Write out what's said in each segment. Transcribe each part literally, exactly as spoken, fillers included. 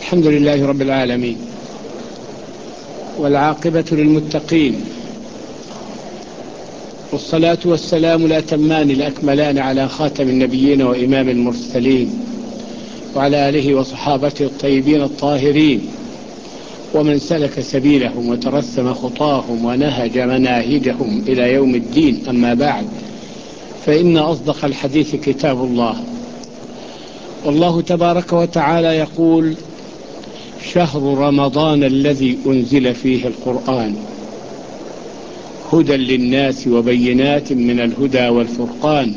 الحمد لله رب العالمين، والعاقبة للمتقين، والصلاة والسلام الأتمان الأكملان على خاتم النبيين وإمام المرسلين، وعلى آله وصحابته الطيبين الطاهرين، ومن سلك سبيلهم وترسم خطاهم ونهج مناهجهم إلى يوم الدين. أما بعد، فإن أصدق الحديث كتاب الله، والله تبارك وتعالى يقول: شهر رمضان الذي أنزل فيه القرآن هدى للناس وبينات من الهدى والفرقان،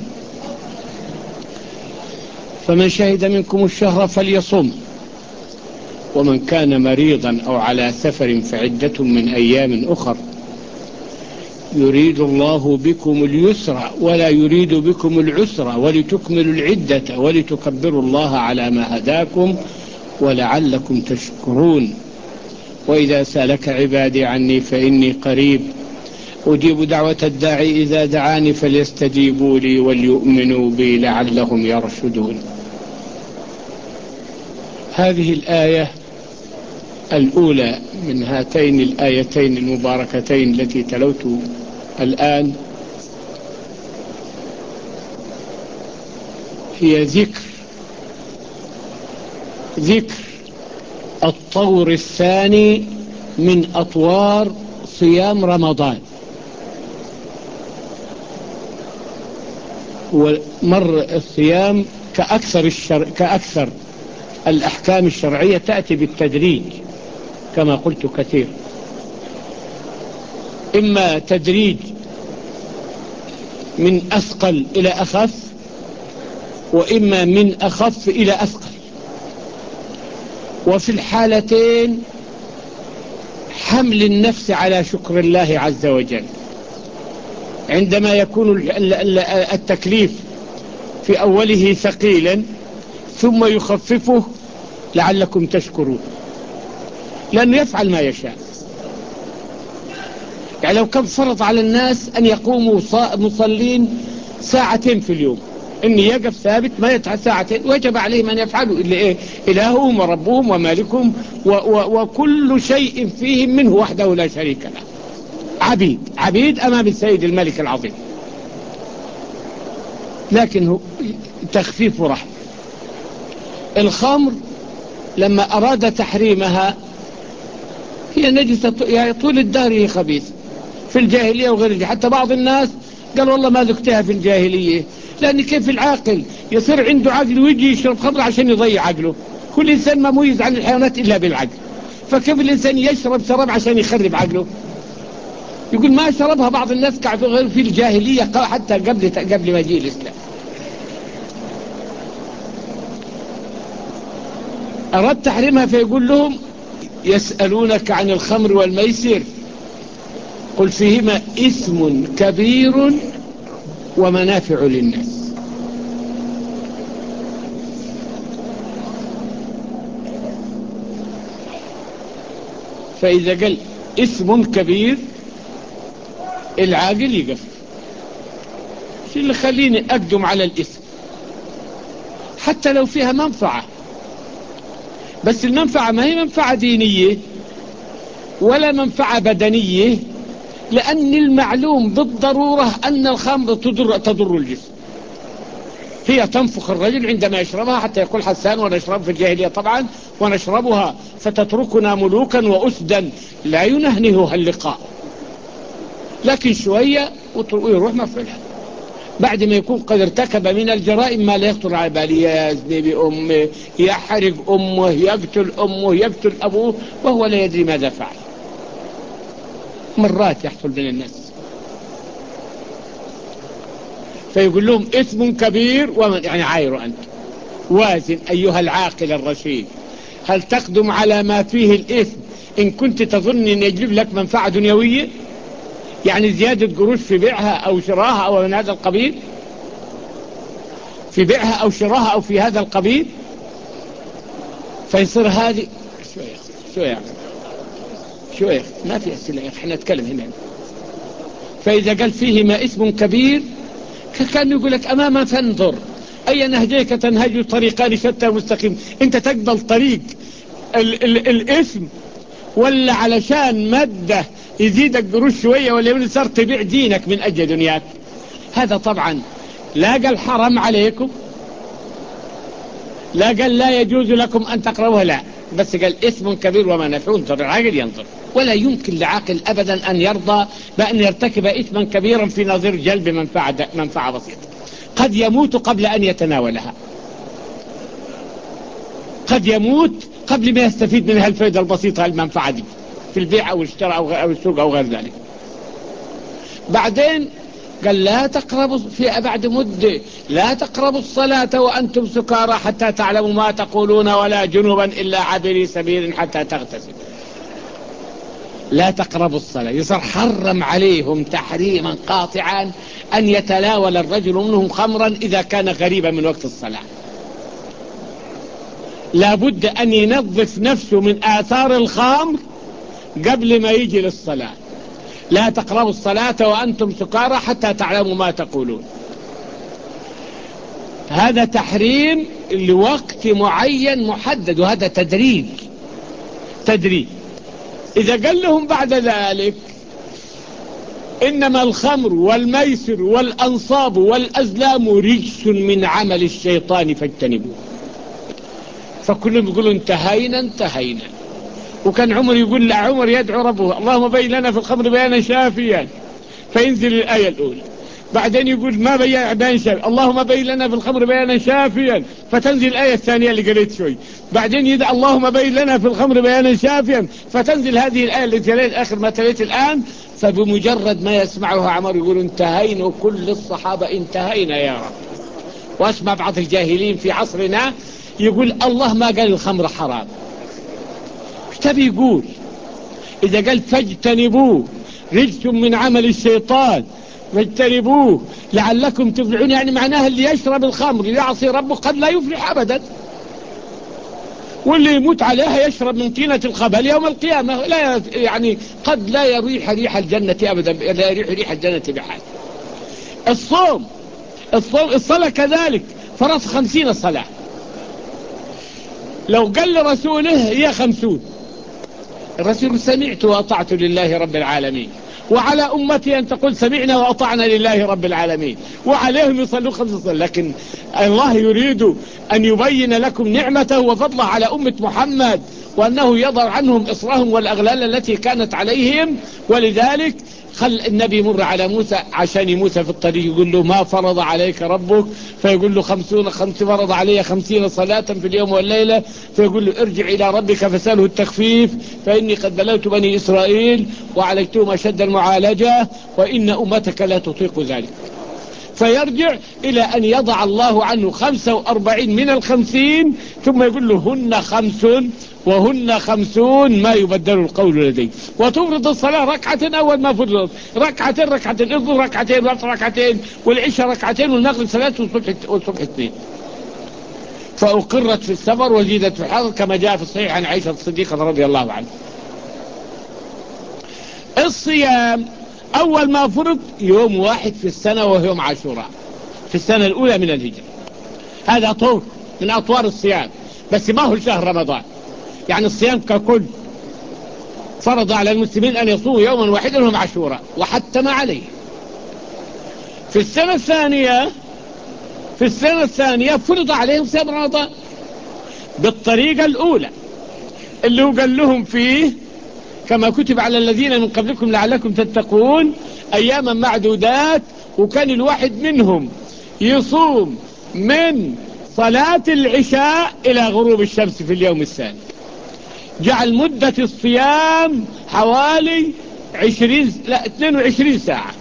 فمن شهد منكم الشهر فليصم، ومن كان مريضا أو على سفر فعدة من أيام أخر، يريد الله بكم اليسر ولا يريد بكم العسر ولتكملوا العدة ولتكبروا الله على ما هداكم ولعلكم تشكرون. وإذا سألك عبادي عني فإني قريب أجيب دعوة الداعي إذا دعاني فليستجيبوا لي وليؤمنوا بي لعلهم يرشدون. هذه الآية الأولى من هاتين الآيتين المباركتين التي تلوت الآن هي ذكر ذكر الطور الثاني من أطوار صيام رمضان. ومر الصيام كأكثر, الشر... كأكثر الأحكام الشرعية تأتي بالتدريج كما قلت كثير، إما تدريج من أثقل إلى أخف، وإما من أخف إلى أثقل، وفي الحالتين حمل النفس على شكر الله عز وجل. عندما يكون التكليف في أوله ثقيلا ثم يخففه لعلكم تشكرون، لأنه يفعل ما يشاء. يعني لو كان فرض على الناس أن يقوموا مصلين ساعتين في اليوم، إن يقف ثابت ما يتعب ساعتين، وجب عليهم أن يفعلوا إلا إيه؟ إلههم وربهم ومالكهم و و وكل شيء فيهم منه وحده لا شريك له، عبيد عبيد أمام السيد الملك العظيم. لكنه تخفيف رحمة. الخمر لما أراد تحريمها هي نجسة، يعني طول الدهر هي خبيث في الجاهلية وغير الجاهلية. حتى بعض الناس قال والله ما ذقتها في الجاهلية، لأن كيف العاقل يصير عنده عقل ويجي يشرب خمر عشان يضيع عقله؟ كل إنسان مميز عن الحيوانات إلا بالعقل، فكيف الإنسان يشرب شراب عشان يخرب عقله؟ يقول ما شربها بعض الناس كعب غير في الجاهلية حتى قبل قبل مجيء الإسلام. أراد تحريمها فيقول لهم: يسألونك عن الخمر والميسر قل فيهما إثم كبير ومنافع للناس. فإذا قال إثم كبير العاقل يقف. شو اللي خليني أقدم على الإثم حتى لو فيها منفعة؟ بس المنفعة ما هي منفعة دينية ولا منفعة بدنية، لأن المعلوم بالضرورة أن الخمر تضر, تضر الجسم. هي تنفخ الرجل عندما يشربها حتى يقول حسان: ونشرب في الجاهلية طبعا ونشربها فتتركنا ملوكا وأسدا لا ينهنهها اللقاء، لكن شوية ويروح مفعلها بعد ما يكون قد ارتكب من الجرائم ما لا يخطر على باله، يزني بأمه، يحرق أمه، يقتل أمه، يقتل أبوه، وهو لا يدري ماذا فعل. مرات يحصل من الناس. فيقول لهم إثم كبير ومن يعني عاير أنت وازن أيها العاقل الرشيد، هل تقدم على ما فيه الإثم إن كنت تظن أن يجلب لك منفعة دنيوية، يعني زيادة قروش في بيعها أو شراها أو من هذا القبيل، في بيعها أو شراها أو في هذا القبيل؟ فيصير هذه شوية شوية شوية ما في أسئلة يا أخي، احنا نتكلم هنا. فإذا قال فيهما اسم كبير كان يقول لك أماما فانظر أي نهجيك تنهج طريقان شتى مستقيم. أنت تقبل طريق ال ال الاسم، ولا علشان مادة يزيدك قروش شوية، ولا من صار تبيع دينك من أجل دنياك؟ هذا طبعا لا قال حرام عليكم، لا قال لا يجوز لكم أن تقرأوها، لا، بس قال اسم كبير ومنافع تضر العاقل ينظر. ولا يمكن لعاقل أبدا أن يرضى بأن يرتكب إثما كبيرا في نظير جلب منفعة, منفعة بسيطة قد يموت قبل أن يتناولها، قد يموت قبل ما يستفيد منها الفائدة البسيطة المنفعة دي في البيع أو الشراء أو السوق أو غير ذلك. بعدين قال لا تقربوا في بعد مدة، لا تقربوا الصلاة وأنتم سكارى حتى تعلموا ما تقولون ولا جنبا إلا عابري سبيل حتى تغتسل. لا تقربوا الصلاة، يصير حرم عليهم تحريما قاطعا أن يتناول الرجل منهم خمرا إذا كان غريبا من وقت الصلاة. لابد أن ينظف نفسه من آثار الخمر قبل ما يجي للصلاة. لا تقربوا الصلاة وأنتم سكارى حتى تعلموا ما تقولون. هذا تحريم لوقت معين محدد، وهذا تدريج تدريج. إذا قال لهم بعد ذلك إنما الخمر والميسر والأنصاب والأزلام رجس من عمل الشيطان فاجتنبوه، فكلهم يقولوا انتهينا انتهينا. وكان عمر يقول لعمر يدعو ربه اللهم بين لنا في الخمر بيانا شافيا، فينزل الآية الأولى. بعدين يقول ما بيان بيان شافيا، اللهم بين لنا في الخمر بيانا شافيا، فتنزل الآية الثانية اللي قريت شوي. بعدين يدعى اللهم بين لنا في الخمر بيانا شافيا، فتنزل هذه الآية اللي تليت آخر ما تليت الآن. فبمجرد ما يسمعها عمر يقول انتهينا، وكل الصحابة انتهينا يا رب. واسمع بعض الجاهلين في عصرنا يقول الله ما قال الخمر حرام، ايش تبي يقول؟ إذا قال فاجتنبوه رجس من عمل الشيطان فاجتنبوه لعلكم تفلحون، يعني معناها اللي يشرب الخمر يعصي ربه قد لا يفلح أبدا، واللي يموت عليها يشرب من طينة الخبل يوم القيامة لا يعني قد لا يريح ريح الجنة أبدا، لا يريح ريح الجنة بحال. الصوم الصوم الصلاة كذلك، فرض خمسين صلاة، لو قال لرسوله هي خمسون، الرسول سمعت وأطعت لله رب العالمين، وعلى أمتي أن تقول سمعنا وأطعنا لله رب العالمين، وعليهم يصلوا خمس صلاة. لكن الله يريد أن يبين لكم نعمته وفضله على أمة محمد، وأنه يضع عنهم إصرهم والأغلال التي كانت عليهم. ولذلك خل النبي يمر على موسى عشان موسى في الطريق يقول له ما فرض عليك ربك، فيقول له خمسون خمس فرض علي خمسين صلاة في اليوم والليلة، فيقول له ارجع إلى ربك فسأله التخفيف، فإني قد بلوت بني إسرائيل وعليتهم أشد المعالجة وإن أمتك لا تطيق ذلك. فيرجع إلى أن يضع الله عنه خمسة وأربعين من الخمسين، ثم يقول له هن خمس وهن خمسون ما يبدل القول لدي. وتفرض الصلاة ركعة أول ما فرضت، ركعتين ركعتين الظهر ركعتين والعصر ركعتين والعشاء ركعتين والمغرب ثلاث والصبح والصبح اثنين. فأقرت في السفر وزيدت في الحضر كما جاء في الصحيح عن عائشة الصديقة رضي الله عنها. الصيام أول ما فرض يوم واحد في السنة وهو يوم عاشوراء في السنة الأولى من الهجرة. هذا طور من أطوار الصيام، بس ما هو شهر رمضان، يعني الصيام ككل فرض على المسلمين أن يصوموا يوما واحدا وهم عاشوراء وحتم عليه. في السنة الثانية في السنة الثانية فرض عليهم صيام رمضان بالطريقة الأولى اللي هو قال لهم فيه كما كتب على الذين من قبلكم لعلكم تتقون أياما معدودات، وكان الواحد منهم يصوم من صلاة العشاء إلى غروب الشمس في اليوم الثاني. جعل مدة الصيام حوالي عشرين لا اثنين وعشرين ساعة،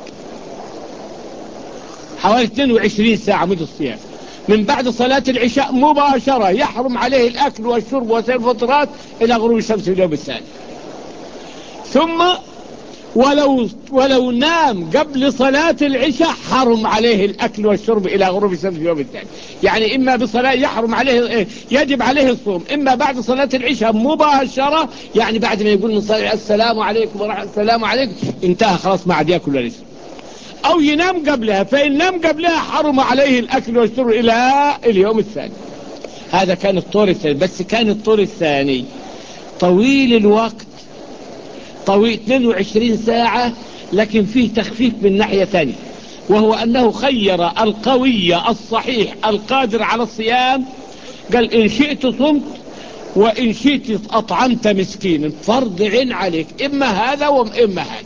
حوالي اثنين وعشرين ساعة مدة الصيام. من بعد صلاة العشاء مباشرة يحرم عليه الأكل والشرب وسائر الفطرات إلى غروب الشمس في اليوم الثاني. ثم ولو ولو نام قبل صلاة العشاء حرم عليه الأكل والشرب إلى غروب الشمس في اليوم الثاني. يعني إما بصلاة يحرم عليه يجب عليه الصوم، إما بعد صلاة العشاء مباشرة، يعني بعد ما يقول من صلاة السلام عليكم ورحمة السلام عليكم انتهى خلاص ما عاد يأكل ولا يشرب، أو ينام قبلها، فإن نام قبلها حرم عليه الأكل والشرب إلى اليوم الثاني. هذا كان الطور الثاني، بس كان الطور الثاني طويل الوقت، طويل اثنين وعشرين ساعة، لكن فيه تخفيف من ناحية ثانية، وهو أنه خير القوي الصحيح القادر على الصيام، قال إن شئت صمت وإن شئت أطعمت مسكين، فرض عين عليك، إما هذا وإما هذا.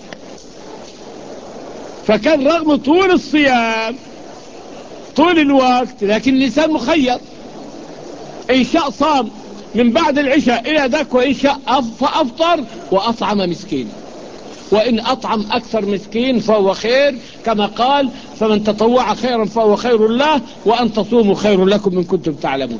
فكان رغم طول الصيام طول الوقت، لكن الإنسان مخير، إن شاء صام من بعد العشاء إلى ذاك، وإن شاء أفطر وأطعم مسكين، وإن أطعم أكثر مسكين فهو خير، كما قال فمن تطوع خيرا فهو خير الله، وأن تصوموا خير لكم إن كنتم تعلمون.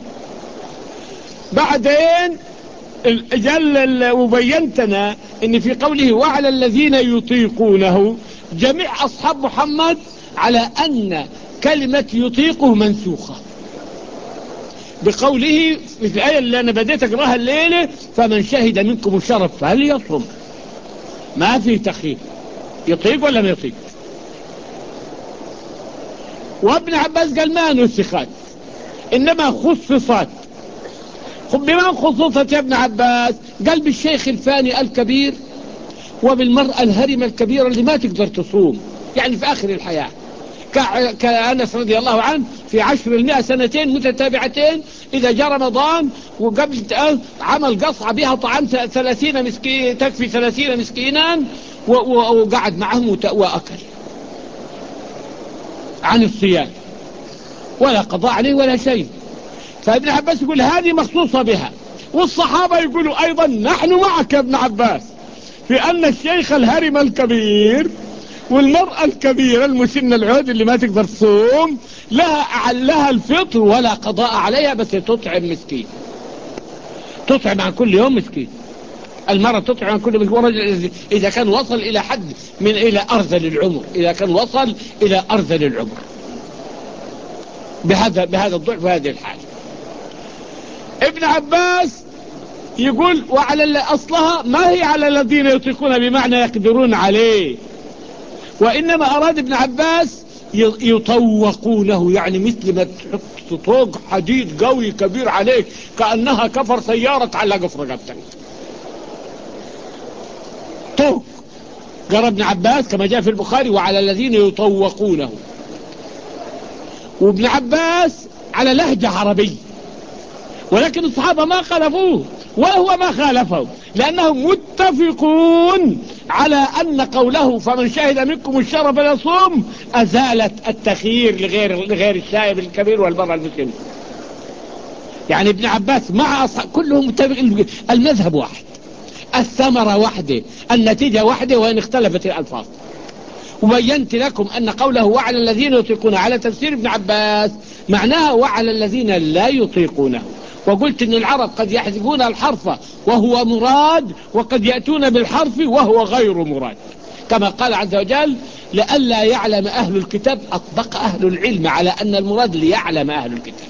بعدين جل وبينتنا ان في قوله وعلى الذين يطيقونه، جميع اصحاب محمد على ان كلمة يطيقه منسوخة بقوله في الآية اللي انا بديت اقراها الليلة فمن شهد منكم الشرف فليصم، ما في تخيير، يطيق ولا ما يطيق. وابن عباس قال ما نسخت انما خصصت. بما خصوصت يا ابن عباس؟ قال بالشيخ الفاني الكبير وبالمرأة الهرمة الكبيرة اللي ما تقدر تصوم، يعني في آخر الحياة، كأنس رضي الله عنه في عشر المئة سنتين متتابعتين إذا جاء رمضان وقبل عمل قصعة بها طعام ثلاثين مسكين، تكفي ثلاثين مسكينا، وقعد معهم وأكل عن الصيام ولا قضاء عليه ولا شيء. فابن عباس يقول هذه مخصوصة بها، والصحابة يقولوا أيضا نحن معك يا ابن عباس في أن الشيخ الهرم الكبير والمرأة الكبيرة المسن العود اللي ما تقدر تصوم لها لها الفطر ولا قضاء عليها، بس تطعم مسكين، تطعم عن كل يوم مسكين. المرأة تطعم عن كل مسكين إذا كان وصل إلى حد من إلى أرذل العمر، إذا كان وصل إلى أرذل العمر بهذا بهذا الضعف وهذه الحالة. ابن عباس يقول وعلى أصلها ما هي على الذين يطيقون بمعنى يقدرون عليه، وإنما أراد ابن عباس يطوقونه، يعني مثل ما تحط طوق حديد قوي كبير عليك كأنها كفر سيارة تعلق في رقبتك، طوق. قال ابن عباس كما جاء في البخاري وعلى الذين يطوقونه، وابن عباس على لهجة عربية، ولكن الصحابة ما خالفوه وهو ما خالفه، لأنهم متفقون على أن قوله فمن شهد منكم الشهر فليصوم أزالت التخيير لغير لغير الشايب الكبير والمرأة المسلمة. يعني ابن عباس مع أصحاب كلهم متفقين، المذهب واحد، الثمرة واحدة، النتيجة واحدة، وإن اختلفت الألفاظ. وبينت لكم أن قوله وعلى الذين يطيقون على تفسير ابن عباس معناها وعلى الذين لا يطيقونه، وقلت ان العرب قد يحذفون الحرف وهو مراد، وقد يأتون بالحرف وهو غير مراد، كما قال عز وجل لئلا يعلم أهل الكتاب، أطبق أهل العلم على أن المراد ليعلم أهل الكتاب،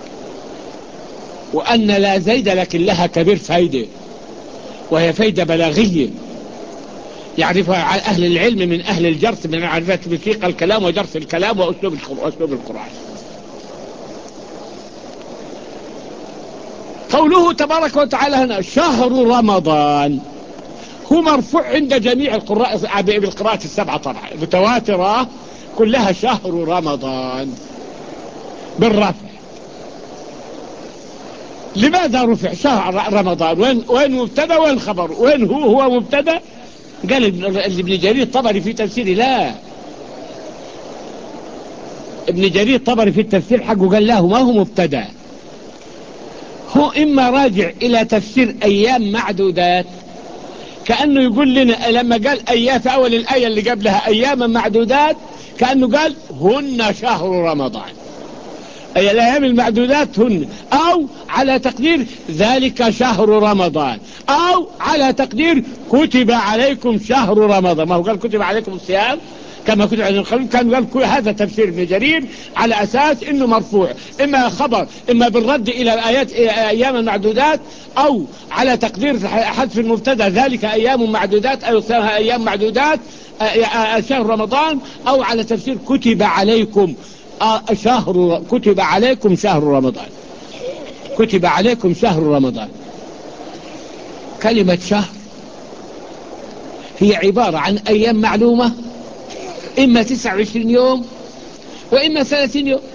وأن لا زيد لكن لها كبير فايدة، وهي فايدة بلاغية يعرفها أهل العلم من أهل الجرس، من معرفة بسيق الكلام وجرس الكلام وأسلوب القرآن. قوله تبارك وتعالى هنا شهر رمضان هو مرفوع عند جميع القراء بالقراءة السبعة طبعا متواترة كلها شهر رمضان بالرفع. لماذا رفع شهر رمضان؟ وين وين مبتدا وين خبر؟ وين هو هو مبتدا؟ قال ابن جرير الطبري في تفسيره لا، ابن جرير الطبري في التفسير حقه قال له ما هو مبتدا، هو إما راجع إلى تفسير أيام معدودات، كأنه يقول لنا لما قال أيام في أول الآية اللي قبلها أيام معدودات كأنه قال هن شهر رمضان، أي الأيام المعدودات هن، أو على تقدير ذلك شهر رمضان، أو على تقدير كتب عليكم شهر رمضان. ما هو قال كتب عليكم الصيام كما كتب عليكم القلب، كان قال هذا تفسير ابن جرير على أساس إنه مرفوع، إما خبر إما بالرد إلى آيات أيام المعدودات، أو على تقدير حذف المبتدا ذلك أيام معدودات أو أيام معدودات شهر رمضان، أو على تفسير كتب عليكم شهر كتب عليكم شهر رمضان. كتب عليكم شهر رمضان. كلمة شهر هي عبارة عن أيام معلومة، إما تسعة وعشرين يوم وإما ثلاثين يوم.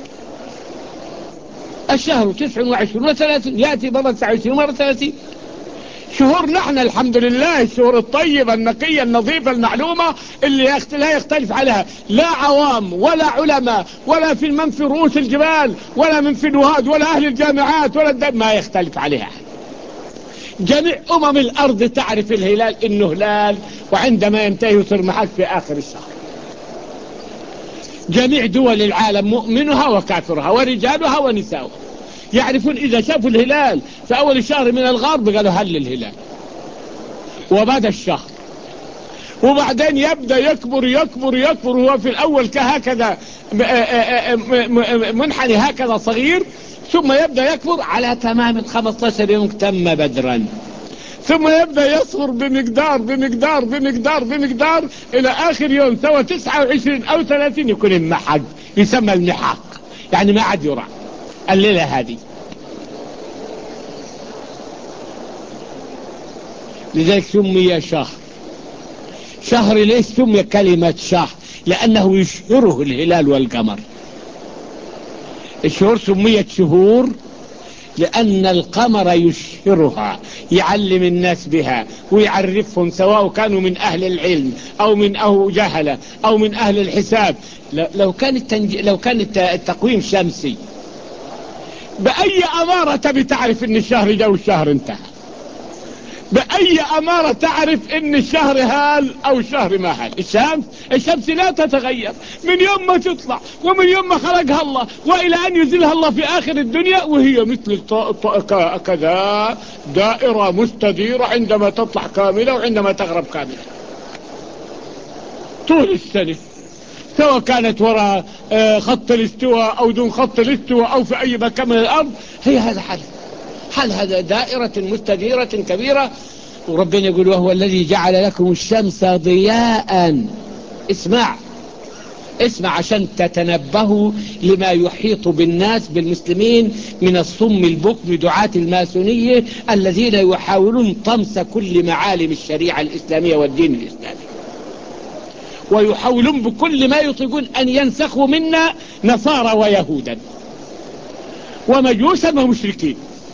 الشهر تسعة وعشرين وثلاثين، يأتي مرة تسعة وعشرين ومرة ثلاثين. شهور نحن الحمد لله الشهور الطيبة النقية النظيفة المعلومة اللي لا يختلف عليها لا عوام ولا علماء ولا في من في رؤوس الجبال ولا من في الوهاد ولا أهل الجامعات ولا الدم، ما يختلف عليها. جميع أمم الأرض تعرف الهلال إنه هلال، وعندما ينتهي يصير معك في آخر الشهر. جميع دول العالم مؤمنها وكافرها ورجالها ونساؤها يعرفون إذا شافوا الهلال في أول الشهر من الغرب قالوا هل الهلال، وبعد الشهر وبعدين يبدأ يكبر يكبر يكبر. هو في الأول كهكذا منحني هكذا صغير، ثم يبدأ يكبر على تمام خمسة عشر يوم تم بدرا، ثم يبدأ يصغر بمقدار بمقدار بمقدار بمقدار إلى آخر يوم سواء تسعة وعشرين أو ثلاثين يكون المحق، يسمى المحق، يعني ما عاد يرى الليلة هذه. لذلك سمي شهر. شهر ليش سمي كلمة شهر؟ لأنه يشهره الهلال والقمر. الشهور سميت شهور لأن القمر يشهرها، يعلم الناس بها ويعرفهم سواء كانوا من أهل العلم أو من أهل جهلة أو من أهل الحساب. لو كان التنج... لو كان التقويم شمسي بأي أمارة تبي تعرف إن الشهر جاء والشهر انتهى؟ بأي أمارة تعرف إن الشهر هال أو الشهر ما هال؟ الشمس الشمس لا تتغير من يوم ما تطلع ومن يوم ما خلقها الله وإلى أن ينزلها الله في آخر الدنيا، وهي مثل كذا دائرة مستديرة عندما تطلع كاملة وعندما تغرب كاملة طول السنة، سواء كانت وراء خط الاستواء أو دون خط الاستواء أو في أي مكان من الأرض. هي هذا حل حل هذا دائرة مستديرة كبيرة. وربنا يقول وهو الذي جعل لكم الشمس ضياء. اسمع اسمع عشان تتنبهوا لما يحيط بالناس بالمسلمين من الصم البكم دعاة الماسونية الذين يحاولون طمس كل معالم الشريعة الإسلامية والدين الإسلامي، ويحاولون بكل ما يطيقون أن ينسخوا منا نصارى ويهودا ومجوسا ومشركين،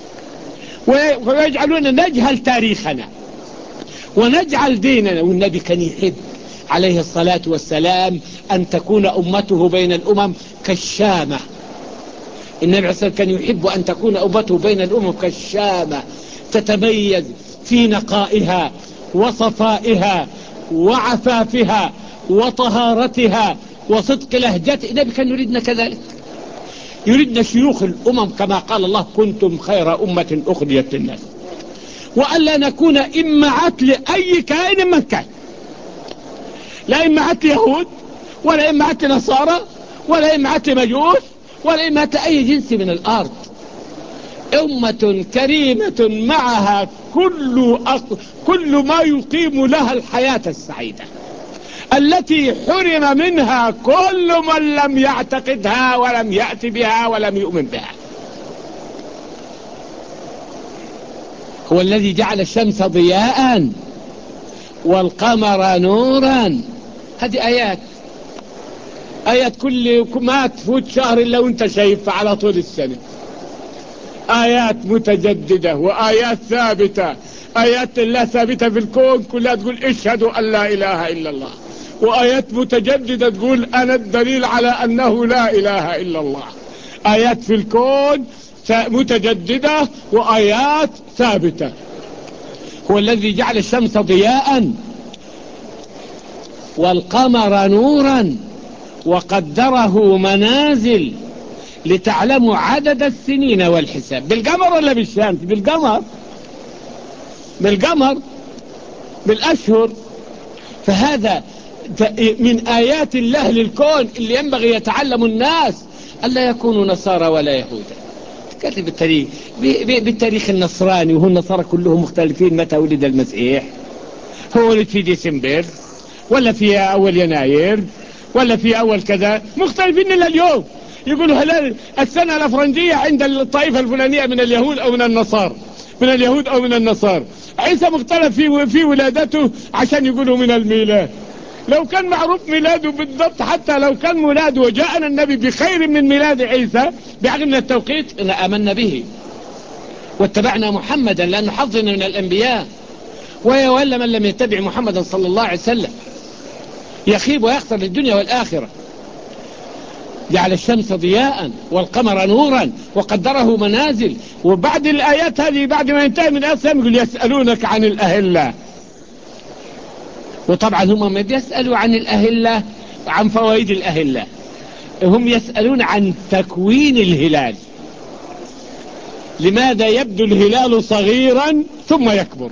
ويجعلون نجهل تاريخنا ونجعل ديننا. والنبي كان يحب عليه الصلاة والسلام أن تكون أمته بين الأمم كالشامة. النبي عليه الصلاة والسلام كان يحب أن تكون أمته بين الأمم كالشامة، تتميز في نقائها وصفائها وعفافها وطهارتها وصدق لهجته. النبي كان يريدنا كذلك، يريدنا شيوخ الأمم كما قال الله كنتم خير أمة أخرجت للناس، وألا نكون إمعات لأي كائن من كان، لا إمعات ليهود ولا إمعات لنصارى ولا إمعات لمجوس ولا إمعات لأي جنس من الأرض. أمة كريمة معها كل, أق... كل ما يقيم لها الحياة السعيدة التي حرم منها كل من لم يعتقدها ولم يأتي بها ولم يؤمن بها. هو الذي جعل الشمس ضياء والقمر نورا. هذه آيات آيات كل ما تفوت شهر إلا وانت شايف على طول السنة، آيات متجددة وآيات ثابتة. آيات الله ثابتة في الكون كلها تقول اشهدوا أن لا إله إلا الله، وآيات متجددة تقول أنا الدليل على أنه لا إله إلا الله. آيات في الكون متجددة وآيات ثابتة. هو الذي جعل الشمس ضياء والقمر نورا وقدره منازل لتعلموا عدد السنين والحساب. بالقمر ولا بالشمس؟ بالقمر بالقمر بالأشهر. فهذا من آيات الله للكون اللي ينبغي يتعلم الناس ألا يكونوا نصارى ولا يهودا. تكتب بالتاريخ بالتاريخ النصراني، وهو النصارى كلهم مختلفين متى ولد المسيح. هو ولد في ديسمبر ولا في أول يناير ولا في أول كذا، مختلفين إلى اليوم. يقولوا هلال السنة الأفرنجية عند الطائفة الفلانية من اليهود أو من النصارى، من اليهود أو من النصارى. عيسى مختلف في في ولادته عشان يقولوا من الميلاد. لو كان معروف ميلاده بالضبط، حتى لو كان ميلاده وجاءنا النبي بخير من ميلاد عيسى بعلم التوقيت لآمنا به واتبعنا محمدا، لأنه حظنا من الأنبياء. ويولى من لم يتبع محمدا صلى الله عليه وسلم يخيب ويخسر للدنيا والآخرة. جعل الشمس ضياء والقمر نورا وقدره منازل. وبعد الآيات هذه بعد ما ينتهي من الآيات يقول يسألونك عن الأهلة. وطبعا هم ما يسألوا عن الأهلة عن فوائد الأهلة، هم يسألون عن تكوين الهلال. لماذا يبدو الهلال صغيرا ثم يكبر؟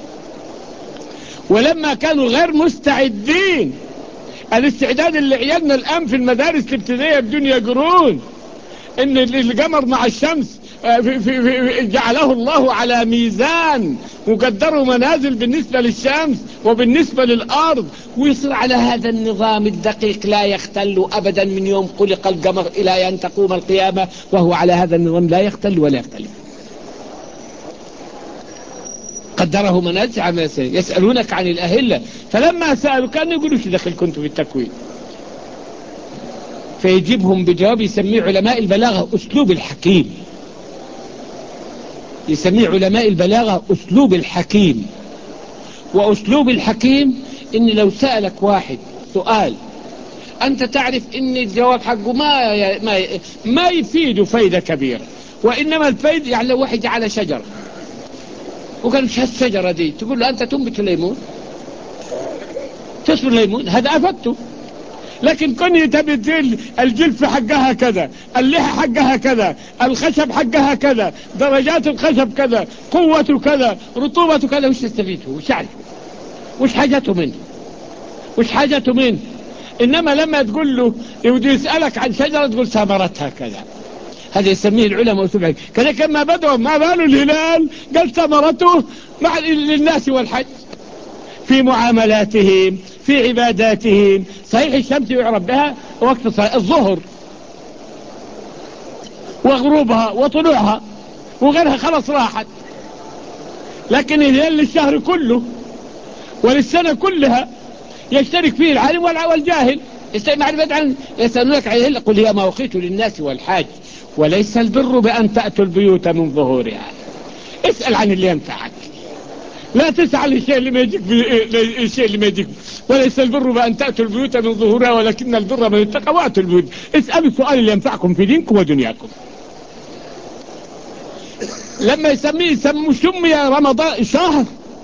ولما كانوا غير مستعدين، الاستعداد اللي عيالنا الآن في المدارس الابتدائية بدون يقرون ان القمر مع الشمس في في في جعله الله على ميزان وقدروا منازل بالنسبة للشمس وبالنسبة للأرض، ويصير على هذا النظام الدقيق لا يختل أبدا من يوم خلق القمر إلى أن تقوم القيامة، وهو على هذا النظام لا يختل ولا يختلف. قدره منازل على سنة. يسألونك عن الأهلة، فلما سألوا كانوا يقولوا شو دخل كنتم في التكوين؟ فيجيبهم بجواب يسميه علماء البلاغة أسلوب الحكيم. يسميه علماء البلاغة أسلوب الحكيم. وأسلوب الحكيم إن لو سألك واحد سؤال أنت تعرف إن الجواب حقه ما ما ما يفيده فايدة كبيرة، وإنما الفايدة يعني لو واحد على شجرة وقال مش هالشجرة دي، تقول له أنت تنبت الليمون، تصبر الليمون، هذا أفدته. لكن كن يتبدل الجلف حقها كذا، اللحى حقها كذا، الخشب حقها كذا، درجات الخشب كذا، قوته كذا، رطوبته كذا، وش تستفيده؟ وش عارف؟ وش حاجته منه؟ وش حاجته منه؟ إنما لما تقول له يودي يسألك عن شجرة تقول ثمرتها كذا، هذا يسميه العلماء أسلوب الحكيم. كذا كما بدأوا ما بالوا الهلال قال ثمرته مع للناس والحج في معاملاتهم في عباداتهم. صحيح الشمس يعرف بها وقت الظهر وغروبها وطلوعها وغيرها خلاص راحت، لكن الهلال للشهر كله وللسنة كلها يشترك فيه العالم والجاهل. يسألونك عن الهلال قل هي مواقيت للناس والحاج وليس البر بأن تأتوا البيوت من ظهورها. اسأل عن اللي ينفعك، لا تسعى للشيء اللي ما يجيك الشيء اللي ما يجيك. وليس البر بأن تأتوا البيوت من ظهورها ولكن البر من اتقى وأتوا البيوت. اسألوا السؤال اللي ينفعكم في دينكم ودنياكم. لما يسميه يسميه سمي رمضان شهر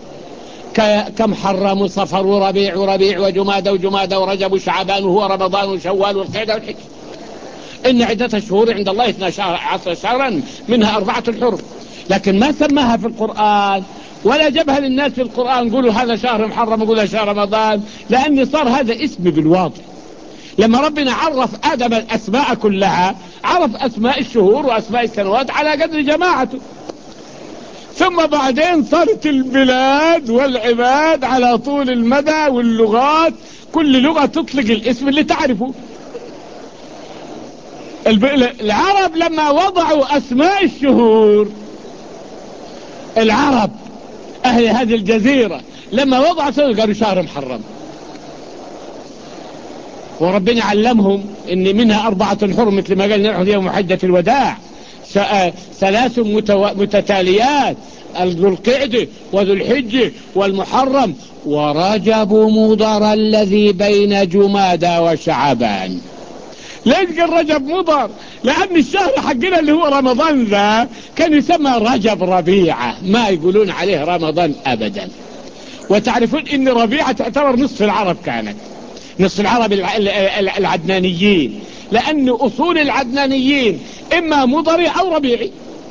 كمحرم وصفر وربيع وربيع وجمادة وجمادة ورجب وشعبان وهو رمضان وشوال والقعدة والحج. إن عدة الشهور عند الله اثنا عشر شهرا منها أربعة حرم. لكن ما سماها في القرآن ولا جابها للناس في القرآن قولوا هذا شهر محرم وقولوا شهر رمضان، لأن صار هذا اسم بالواضح. لما ربنا عرف آدم الأسماء كلها عرف أسماء الشهور وأسماء السنوات على قدر جماعته. ثم بعدين صارت البلاد والعباد على طول المدى واللغات كل لغة تطلق الاسم اللي تعرفه. العرب لما وضعوا أسماء الشهور، العرب أهل هذه الجزيرة لما وضعوا أسماء قالوا شهر محرم، وربنا علمهم إن منها أربعة حرم مثل ما قال نحن يوم حجة الوداع ثلاث متتاليات ذو القعدة وذو الحجة والمحرم ورجب مضر الذي بين جمادى وشعبان. ليش قال رجب مضر؟ لأن الشهر حقنا اللي هو رمضان ذا كان يسمى رجب ربيعة، ما يقولون عليه رمضان أبدا. وتعرفون إن ربيعة تعتبر نصف العرب، كانت نصف العرب العدنانيين، لأن أصول العدنانيين إما مضري أو ربيعي،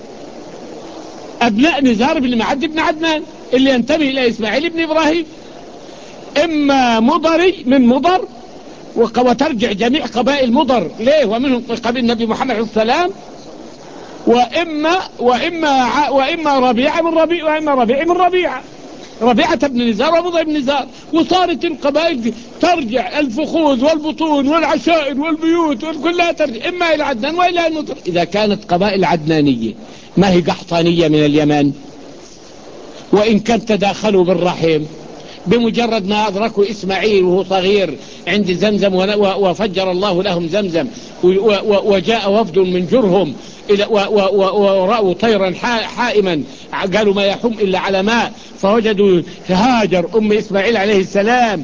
أبناء نزار بن معد بن عدنان اللي ينتمي إلى إسماعيل بن إبراهيم، إما مضري من مضر وترجع جميع قبائل مضر ليه ومنهم قبيل النبي محمد عليه السلام، وإما وإما وإما ربيعة من ربيع وإما ربيع من ربيعة. ربيعة بن نزار ومضر بن نزار، وصارت القبائل ترجع، الفخوذ والبطون والعشائر والبيوت كلها ترجع إما إلى عدنان وإلى المضر. إذا كانت قبائل عدنانية ما هي قحطانية من اليمن، وإن كان تداخلوا بالرحم بمجرد ما أدركوا إسماعيل وهو صغير عند زمزم وفجر الله لهم زمزم، وجاء وفد من جرهم ورأوا طيرا حائما قالوا ما يحوم إلا على ماء، فوجدوا هاجر أم إسماعيل عليه السلام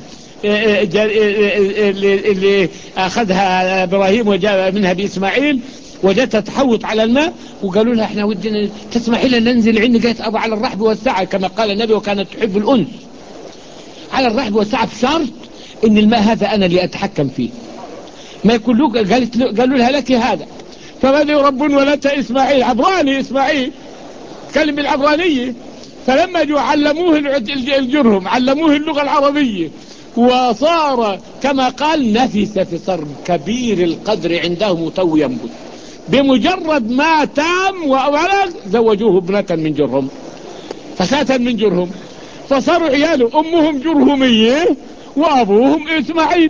اللي أخذها إبراهيم وجاء منها بإسماعيل، وجدتها تحوط على الماء، وقالوا لها احنا ودنا تسمحي لنا ننزل عندي، قالت أبا على الرحب والسعة كما قال النبي، وكانت تحب الأنس. على الرحب والسعة بشرط ان الماء هذا انا اللي اتحكم فيه، ما يكون له. قالت له قالوا لها لك هذا، فبدأ يربون ولدت اسماعيل، عبراني اسماعيل تكلم بالعبرانية، فلما جو علموه الجرهم، علموه اللغة العربية، وصار كما قال نفس في صرب كبير القدر عندهم تو ينبت، بمجرد ما تام وأولد زوجوه ابنة من جرهم، فساة من جرهم، فصاروا عياله أمهم جرهمية وأبوهم إسماعيل.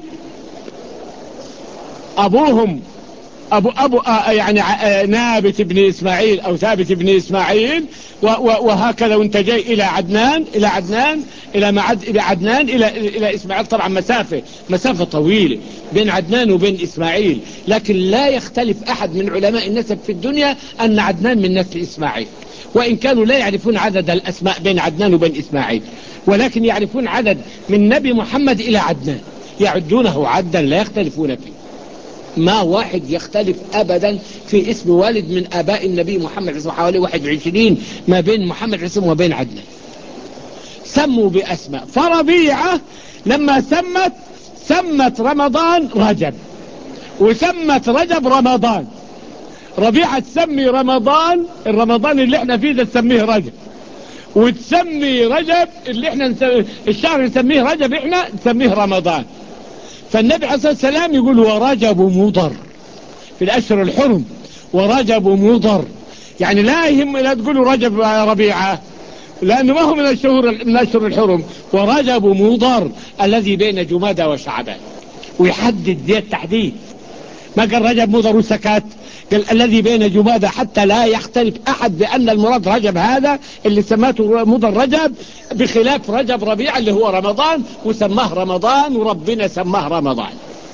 أبوهم أبو أبو آه يعني آه نابت بن إسماعيل أو ثابت بن إسماعيل، وهكذا وانت جاي إلى عدنان إلى عدنان إلى معد إلى عدنان إلى إلى إسماعيل. طبعا مسافة مسافة طويلة بين عدنان وبين إسماعيل، لكن لا يختلف أحد من علماء النسب في الدنيا أن عدنان من نسل إسماعيل، وإن كانوا لا يعرفون عدد الأسماء بين عدنان وبين إسماعيل، ولكن يعرفون عدد من نبي محمد إلى عدنان، يعدونه عدا لا يختلفون فيه. ما واحد يختلف أبدا في اسم والد من آباء النبي محمد اسمه حوالي واحد وعشرين ما بين محمد اسمه وبين عدنان، سموا بأسماء. فربيعة لما سمت سمت رمضان رجب، وسمت رجب رمضان. ربيعة تسمي رمضان الرمضان اللي احنا فيه ده تسميه رجب، وتسمي رجب اللي احنا نسميه الشهر نسميه رجب احنا نسميه رمضان. فالنبي عليه الصلاة والسلام يقول ورجب مضر في الأشهر الحرم، ورجب مضر، يعني لا يهم لا تقولوا رجب يا ربيعة لأنه ما هو من الشهور من أشهر الحرم، ورجب مضر الذي بين جمادى وشعبان، ويحدد ذي التحديد، ما قال رجب مضر وسكت، قال الذي بين جمادى، حتى لا يختلف أحد بأن المراد رجب هذا اللي سماته مضر رجب، بخلاف رجب ربيع اللي هو رمضان وسماه رمضان، وربنا سماه رمضان،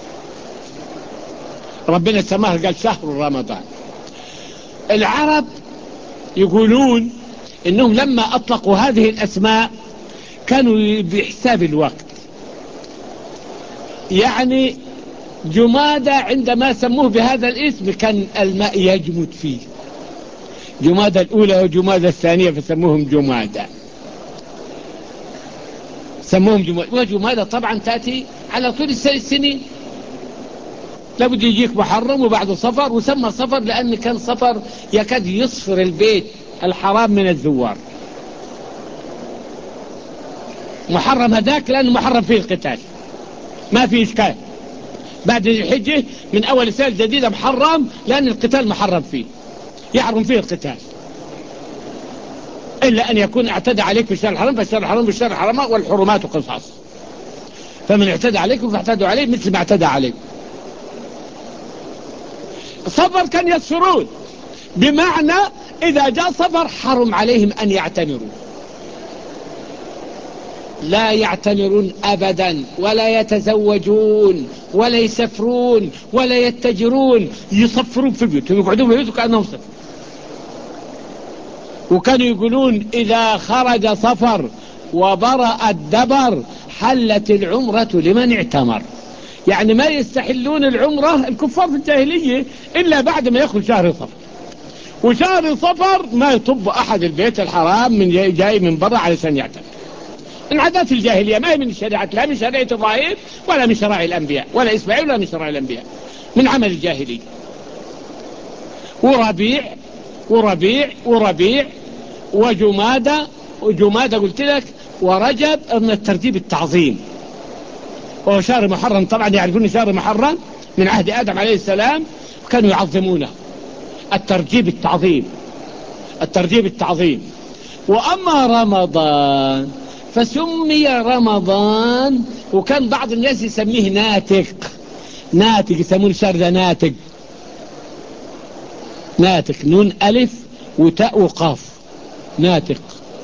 ربنا سماه قال شهر رمضان. العرب يقولون إنهم لما أطلقوا هذه الأسماء كانوا بحساب الوقت، يعني جمادى عندما سموه بهذا الاسم كان الماء يجمد فيه، جمادى الأولى وجمادى الثانية فسموهم جمادى، سموهم جمادى. وجمادى طبعا تأتي على طول السنين، لابد يجيك محرم وبعد صفر، وسمى صفر لأن كان صفر يكاد يصفر البيت الحرام من الزوار. محرم هذاك لأنه محرم فيه القتال، ما فيه إشكال. بعد الحجة من أول السنة الجديدة محرم لأن القتال محرم فيه، يحرم فيه القتال، إلا أن يكون اعتدى عليك في الشهر الحرام، فالشهر الحرام بالشهر الحرام والحرمات قصاص، فمن اعتدى عليكم فاعتدوا عليه مثل ما اعتدى عليكم. صفر كان يسفرون، بمعنى إذا جاء صفر حرم عليهم أن يعتمروا، لا يعتمرون أبدا، ولا يتزوجون ولا يسفرون ولا يتجرون، يصفرون في بيوتهم، يقعدون في بيوتهم كأنهم صفر. وكانوا يقولون إذا خرج صفر وبرأ الدبر حلت العمرة لمن اعتمر، يعني ما يستحلون العمرة الكفار في الجاهلية إلا بعد ما يخرج شهر صفر، وشهر صفر ما يطب أحد البيت الحرام من جاي من برا علشان يعتمر. من عادات الجاهلية، ما هي من الشريعة، لا من شريعة إبراهيم ولا من شرائع الأنبياء، ولا إسماعيل ولا من شرائع الأنبياء، من عمل الجاهلية. وربيع وربيع وربيع وجمادة، وجمادة قلت لك، ورجب من الترتيب التعظيم، وهو شهر محرم طبعا، يعرفون شهر محرم من عهد آدم عليه السلام، كانوا يعظمونه، الترتيب التعظيم، الترتيب التعظيم. وأما رمضان فسمي رمضان. وكان بعض الناس يسميه ناتق، ناتق يسمون الشهر ده ناتق، ناتق نون ألف وتاء وقاف، ناتق.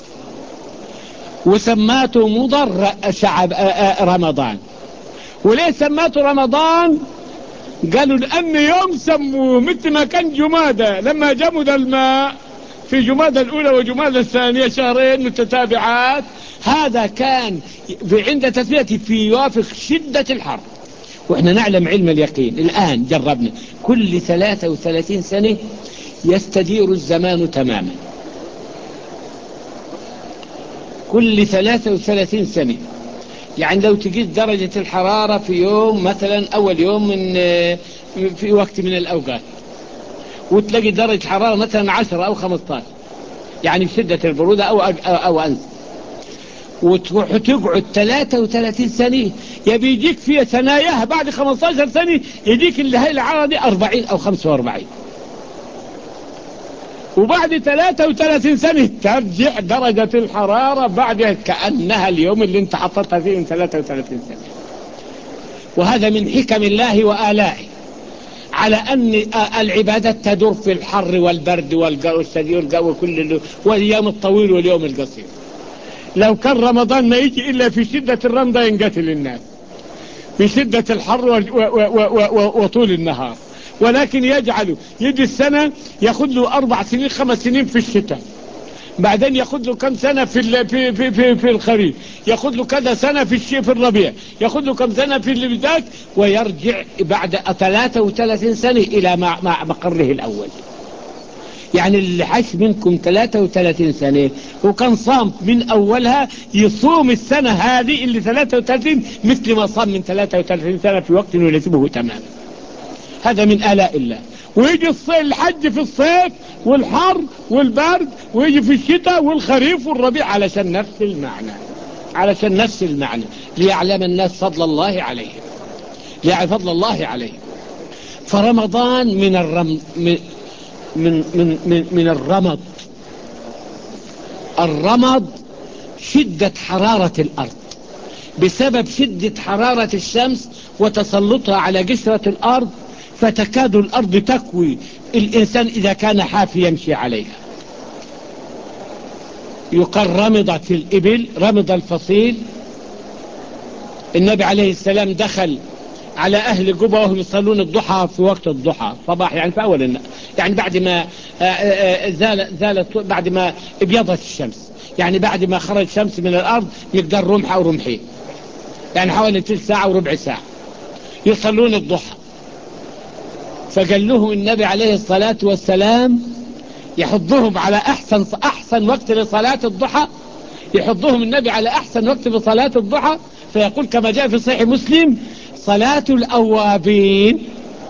وسماته مضر شعب رمضان. وليه سماته رمضان؟ قالوا لأن يوم سموه مثل ما كان جمادة لما جمد الماء في جمادة الأولى وجمادة الثانية شهرين متتابعات، هذا كان عند تسميته في يوافق شدة الحر. وإحنا نعلم علم اليقين الآن جربنا كل ثلاثة وثلاثين سنة يستدير الزمان تماما، كل ثلاثة وثلاثين سنة. يعني لو تقيس درجة الحرارة في يوم مثلا أول يوم من في وقت من الأوقات وتلاقي درجة حرارة مثلا عشرة أو خمسطاشر، يعني بشدة البرودة أو أو أنس، وتروح تقعد ثلاثة وثلاثين سنة، يبي يجيك في ثناياها بعد خمستاشر سنة يجيك اللي هي العرض دي أربعين أو خمسة وأربعين، وبعد ثلاثة وثلاثين سنة ترجع درجة الحرارة بعد كأنها اليوم اللي انت حطتها فيه من ثلاثة وثلاثين سنة. وهذا من حكم الله وآلائه على أن العبادة تدور في الحر والبرد والجو الشديد والجو كل واليوم الطويل واليوم القصير. لو كان رمضان ما يجي إلا في شدة الرمضة ينقتل الناس في شدة الحر وطول النهار، ولكن يجعله يجي السنة ياخد له أربع سنين خمس سنين في الشتاء، بعدين ياخد له كم سنة في في في في, في الخريف، ياخد له كذا سنة في الشيء في الربيع، ياخد له كم سنة في اللي بداك، ويرجع بعد ثلاثة وثلاثين سنة إلى مقره الأول. يعني اللي عاش منكم ثلاثة وثلاثين سنة وكان صام من أولها يصوم السنة هذه اللي ثلاثة وثلاثين مثل ما صام من ثلاثة وثلاثين سنة في وقت يناسبه تماما. هذا من آلاء الله. ويجي الحج في الصيف والحر والبرد، ويجي في الشتاء والخريف والربيع علشان نفس المعنى، علشان نفس المعنى ليعلم الناس فضل الله عليهم، ليعلم فضل الله عليهم. فرمضان من الرم من من من من, من الرمض. الرمض شدة حرارة الأرض بسبب شدة حرارة الشمس وتسلطها على قشرة الأرض، فتكاد الأرض تكوي الإنسان إذا كان حافي يمشي عليها. يقال رمضت الإبل، رمض الفصيل. النبي عليه السلام دخل على أهل قبة وهم يصلون الضحى في وقت الضحى صباح، يعني في أول النهار، يعني بعد ما زال زالت بعد ما ابيضت الشمس، يعني بعد ما خرج الشمس من الأرض يقدر رمح أو رمحين، يعني حوالي تلت ساعة وربع ساعة يصلون الضحى. فقال لهم النبي عليه الصلاة والسلام يحضهم على أحسن أحسن وقت لصلاة الضحى، يحضهم النبي على أحسن وقت لصلاة الضحى، فيقول كما جاء في صحيح مسلم: صلاة الأوابين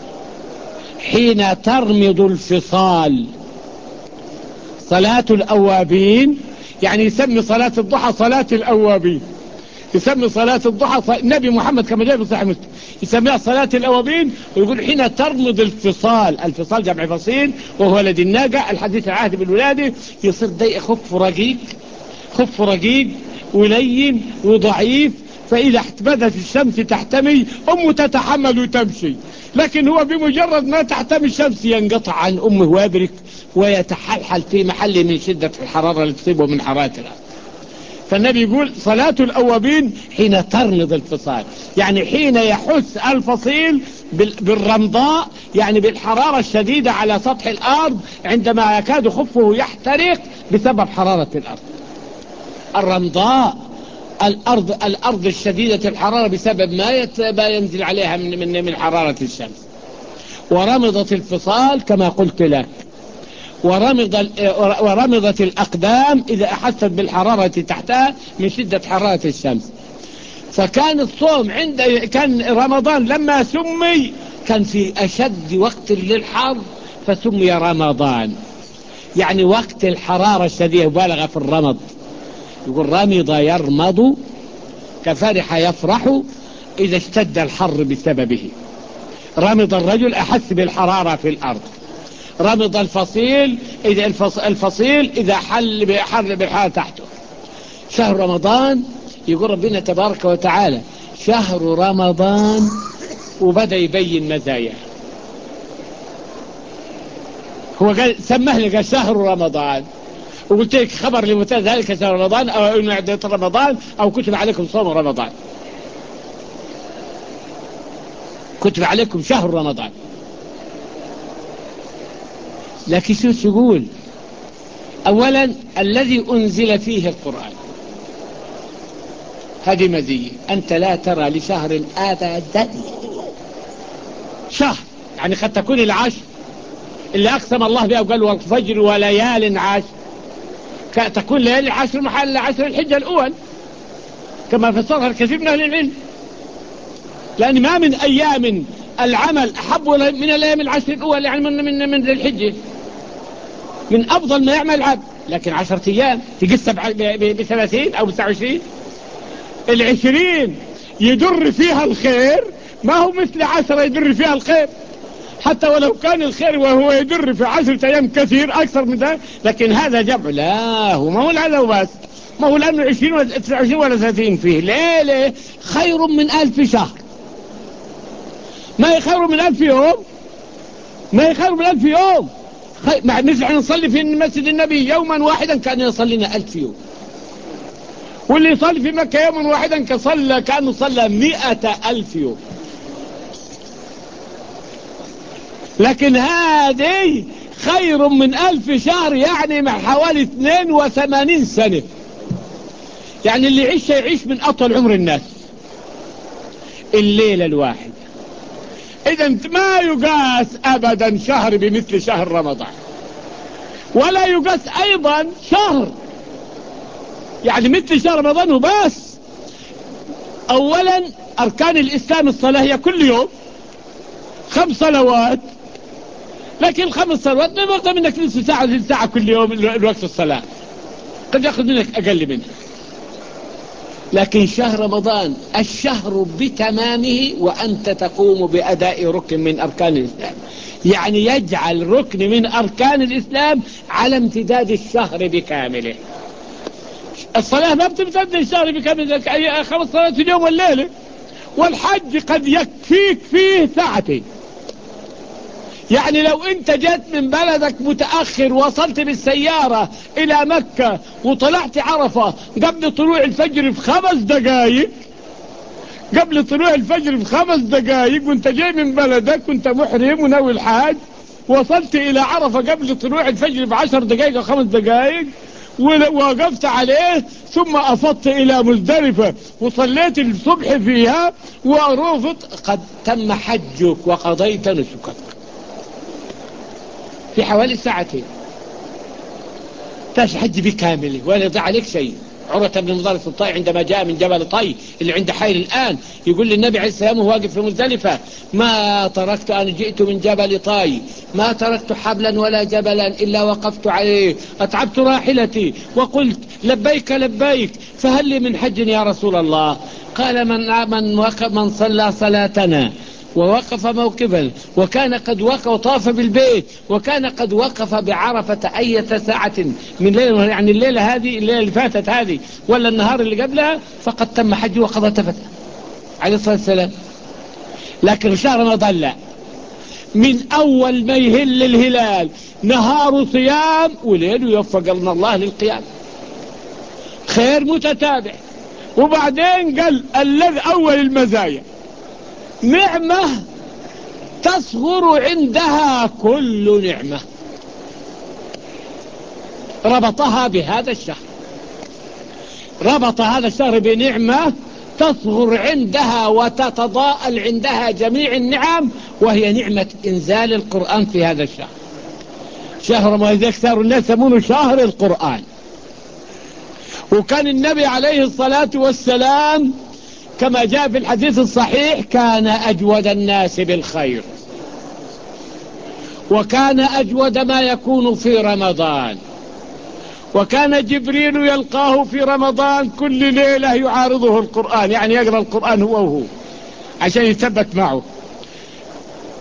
حين ترمض الفصال. صلاة الأوابين يعني يسمي صلاة الضحى صلاة الأوابين، يسمي صلاة الضحى ص... النبي محمد كما جاء في صحيح مسلم يسميها صلاة الأوابين، ويقول حين ترمض الفصال. الفصال جمع فصيل وهو ولد الناقة الحديث العهد بالولادة، يصير ضيق خف رقيق، خف رقيق ولين وضعيف، فإذا بدت الشمس تحتمي أمه تتحمل وتمشي، لكن هو بمجرد ما تحتمي الشمس ينقطع عن أمه ويبرك ويتحلحل في محل من شدة الحرارة اللي تصيبه من حرارة الأرض. فالنبي يقول صلاة الأوابين حين ترمض الفصال، يعني حين يحس الفصيل بالرمضاء، يعني بالحرارة الشديدة على سطح الأرض عندما يكاد خفه يحترق بسبب حرارة الأرض. الرمضاء الأرض الأرض الشديدة الحرارة بسبب ما ينزل عليها من من من حرارة الشمس. ورمضت الفصال كما قلت لك، ورمض ورمضت الأقدام إذا أحست بالحرارة تحتها من شدة حرارة الشمس. فكان الصوم عند كان رمضان لما سمي كان في أشد وقت للحر فسمي رمضان، يعني وقت الحرارة الشديدة، بالغ في الرمض. يقول رمض يرمض كفرح يفرح إذا اشتد الحر بسببه. رمض الرجل أحس بالحرارة في الأرض. رمض الفصيل إذا الفصيل إذا حل بحر بالحال تحته. شهر رمضان يقول ربنا تبارك وتعالى شهر رمضان، وبدأ يبين مزايا. هو قال سماه لك شهر رمضان، وقلت لك خبر لمتى ذلك شهر رمضان، أو إنه عدة رمضان، أو كتب عليكم صوم رمضان، كتب عليكم شهر رمضان. لكن شو تقول؟ أولا الذي أنزل فيه القرآن، هذه مزية. أنت لا ترى لشهر أبدا شهر، يعني قد تكون العشر اللي أقسم الله بها وقال والفجر وليال عشر، تكون ليالي عشر محل عشر الحجة الأول كما فسرها الكثير من أهل العلم، لأن ما من أيام العمل أحب من الأيام العشر الأول، يعني من من من ذي الحجة، من أفضل ما يعمل العبد. لكن عشرة أيام تقسم بثلاثين أو بتسعة وعشرين، العشرين يدر فيها الخير ما هو مثل عشرة يدر فيها الخير، حتى ولو كان الخير وهو يدر في عشرة أيام كثير أكثر من ذلك، لكن هذا جمع. لا هو ما هو العدو بس، ما هو لأنه عشرين ولا تسعة وعشرين ولا ثلاثين فيه. ليه ليه خير من ألف شهر، ما هي خير من ألف يوم، ما هي خير من ألف يوم. خي... مع مثل احنا نصلي في مسجد النبي يوما واحدا كان يصلينا ألف يوم، واللي يصلي في مكة يوما واحدا كصلى كأنه صلى مئة ألف يوم. لكن هذه خير من ألف شهر، يعني مع حوالي اثنين وثمانين سنة، يعني اللي يعيش يعيش من أطول عمر الناس الليلة الواحدة. إذا ما يقاس أبدا شهر بمثل شهر رمضان، ولا يقاس أيضا شهر يعني مثل شهر رمضان وبس. أولا أركان الإسلام الصلاة هي كل يوم خمس صلوات، لكن الخمس صلوات ما يبقى منك نصف ساعة وثلث ساعة كل يوم الوقت الصلاة، قد يأخذ منك أقل منها. لكن شهر رمضان الشهر بتمامه وأنت تقوم بأداء ركن من أركان الإسلام، يعني يجعل ركن من أركان الإسلام على امتداد الشهر بكامله. الصلاة ما بتمتد الشهر بكامله، خمس صلوات في اليوم والليلة. والحج قد يكفيك فيه ساعتين، يعني لو انت جيت من بلدك متأخر وصلت بالسيارة الى مكة وطلعت عرفة قبل طلوع الفجر بخمس دقائق، قبل طلوع الفجر بخمس دقائق وانت جاي من بلدك وانت محرم وناوي الحاج، وصلت الى عرفة قبل طلوع الفجر بعشر دقائق او خمس دقائق ووقفت عليه، ثم افضت الى مزدلفة وصليت الصبح فيها ورفضت، قد تم حجك وقضيت نسكك في حوالي ساعتين. تاش حج بكامله ولا يضيع عليك شيء. عروة بن مضارس الطائي عندما جاء من جبل طي اللي عند حير الآن يقول للنبي عليه السلام وهو واقف في مزدلفة: ما تركت أن جئت من جبل طي، ما تركت حبلا ولا جبلا إلا وقفت عليه، أتعبت راحلتي وقلت لبيك لبيك فهل لي من حج يا رسول الله؟ قال: من من من صلى صلاتنا ووقف موقفا وكان قد وقف وطاف بالبيت وكان قد وقف بعرفة أية ساعة من ليلة، يعني الليلة هذه الليلة اللي فاتت هذه ولا النهار اللي قبلها، فقد تم حجه وقضى تفتح عليه الصلاة والسلام. لكن شهر رمضان لا، من أول ما يهل الهلال نهار صيام وليل يوفق لنا الله للقيام، خير متتابع. وبعدين قال الذي أول المزايا نعمة تصغر عندها كل نعمة، ربطها بهذا الشهر، ربط هذا الشهر بنعمة تصغر عندها وتتضاءل عندها جميع النعم، وهي نعمة إنزال القرآن في هذا الشهر. شهر ما يذكر الناس يسمونه شهر القرآن. وكان النبي عليه الصلاة والسلام كما جاء في الحديث الصحيح كان أجود الناس بالخير، وكان أجود ما يكون في رمضان، وكان جبريل يلقاه في رمضان كل ليلة يعارضه القرآن، يعني يقرأ القرآن هو وهو عشان يثبت معه.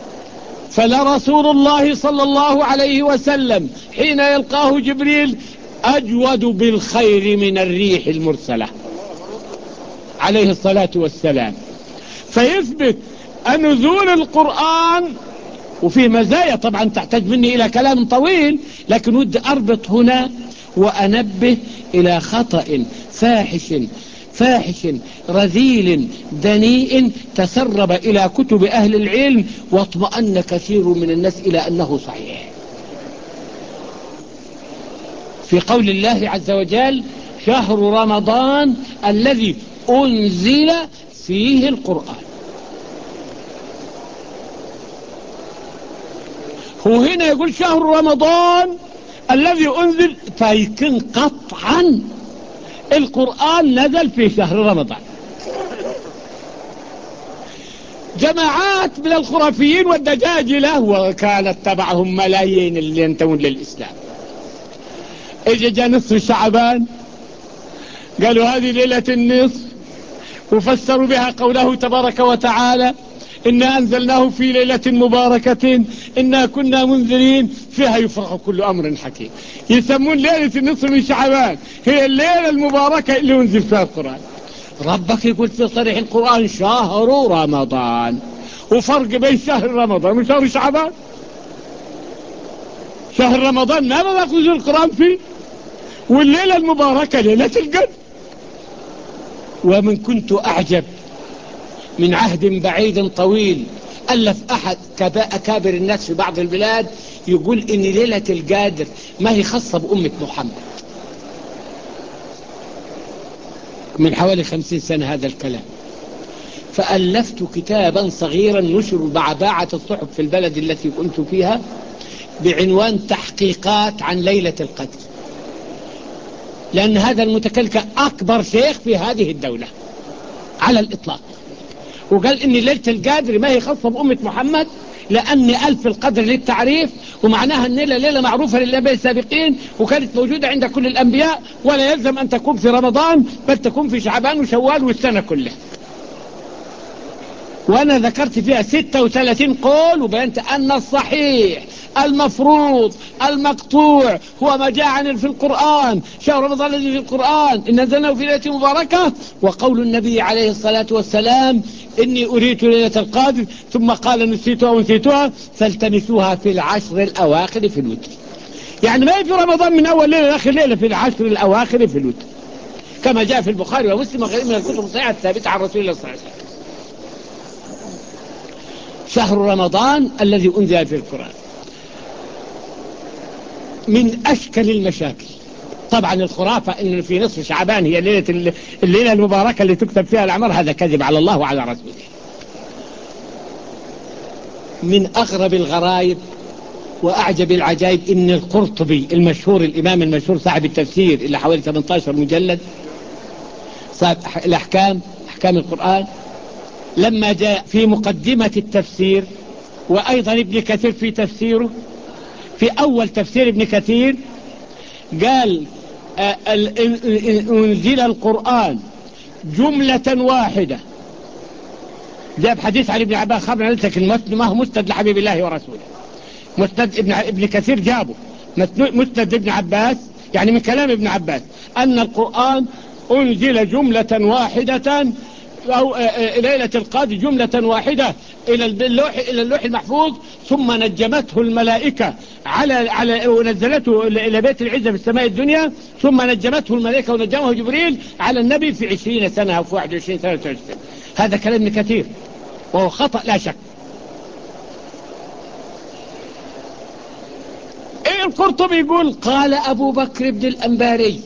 فلرسول الله صلى الله عليه وسلم حين يلقاه جبريل أجود بالخير من الريح المرسلة عليه الصلاة والسلام. فيثبت أن نزول القرآن وفيه مزايا طبعا تحتاج مني إلى كلام طويل، لكن ودي أربط هنا وأنبه إلى خطأ فاحش فاحش رذيل دنيء تسرب إلى كتب أهل العلم واطمأن كثير من الناس إلى أنه صحيح. في قول الله عز وجل شهر رمضان الذي أنزل فيه القرآن، هو هنا يقول شهر رمضان الذي أنزل، فيكون قطعا القرآن نزل في شهر رمضان. جماعات من الخرافيين والدجاجلة وكانت تبعهم ملايين اللي ينتمون للإسلام، إجا جاء نصف شعبان قالوا هذه ليلة النصف، وفسروا بها قوله تبارك وتعالى إنا أنزلناه في ليلة مباركة إنا كنا منذرين فيها يفرح كل أمر حكيم. يسمون ليلة النصف من شعبان هي الليلة المباركة اللي أنزل فيها القرآن. ربك يقول في صريح القرآن شهر رمضان، وفرق بين شهر رمضان وشهر شعبان. شهر رمضان ما بقى ينزل القرآن فيه، والليلة المباركة ليلة القدر. ومن كنت أعجب من عهد بعيد طويل ألف أحد أكابر الناس في بعض البلاد يقول إن ليلة القدر ما هي خاصة بأمة محمد. من حوالي خمسين سنة هذا الكلام. فألفت كتابا صغيرا نشر مع باعة الصحف في البلد التي كنت فيها بعنوان تحقيقات عن ليلة القدر، لأن هذا المتكلم أكبر شيخ في هذه الدولة على الإطلاق، وقال إن ليلة القدر ما هي خاصة بأمة محمد، لأن ألف القدر للتعريف، ومعناها أن ليلة ليلة معروفة للأنبياء السابقين وكانت موجودة عند كل الأنبياء، ولا يلزم أن تكون في رمضان بل تكون في شعبان وشوال والسنة كلها. وأنا ذكرت فيها ستة وثلاثين قول وبينت أن الصحيح المفروض المقطوع هو ما جاء عن في القرآن شهر رمضان الذي في القرآن إن نزلناه في ليلة مباركة، وقول النبي عليه الصلاة والسلام إني أريت ليلة القدر ثم قال نسيتها ونسيتها فالتمسوها في العشر الأواخر في الوتر. يعني ما في رمضان من أول ليلة لآخر ليلة، في العشر الأواخر في الوتر كما جاء في البخاري ومسلم وغيره من الكتب الصحيحة الثابتة عن رسول الله صلى الله عليه وسلم. شهر رمضان الذي أنزل في القرآن من أشكل المشاكل. طبعا الخرافة إن في نصف شعبان هي ليلة الليلة المباركة اللي تكتب فيها الأعمار، هذا كذب على الله وعلى رسوله. من أغرب الغرائب وأعجب العجائب إن القرطبي المشهور الإمام المشهور صاحب التفسير اللي حوالي ثمانية عشر مجلد صاحب الأحكام أحكام القرآن، لما جاء في مقدمة التفسير وأيضا ابن كثير في تفسيره في أول تفسير ابن كثير قال أنزل القرآن جملة واحدة. جاب حديث عن ابن عباس خبرنا لك المسند ما هو مسند لحبيب الله ورسوله، مسند ابن, ابن كثير جابه مسند ابن عباس يعني من كلام ابن عباس أن القرآن أنزل جملة واحدة أو ليلة القدر جملة واحدة إلى اللوح إلى اللوح المحفوظ، ثم نجمته الملائكة على على ونزلته إلى بيت العزة في السماء الدنيا، ثم نجمته الملائكة ونجمه جبريل على النبي في عشرين سنة أو في واحد وعشرين سنة. هذا كلام ابن كثير وهو خطأ لا شك. إيه القرطبي يقول قال أبو بكر بن الأنباري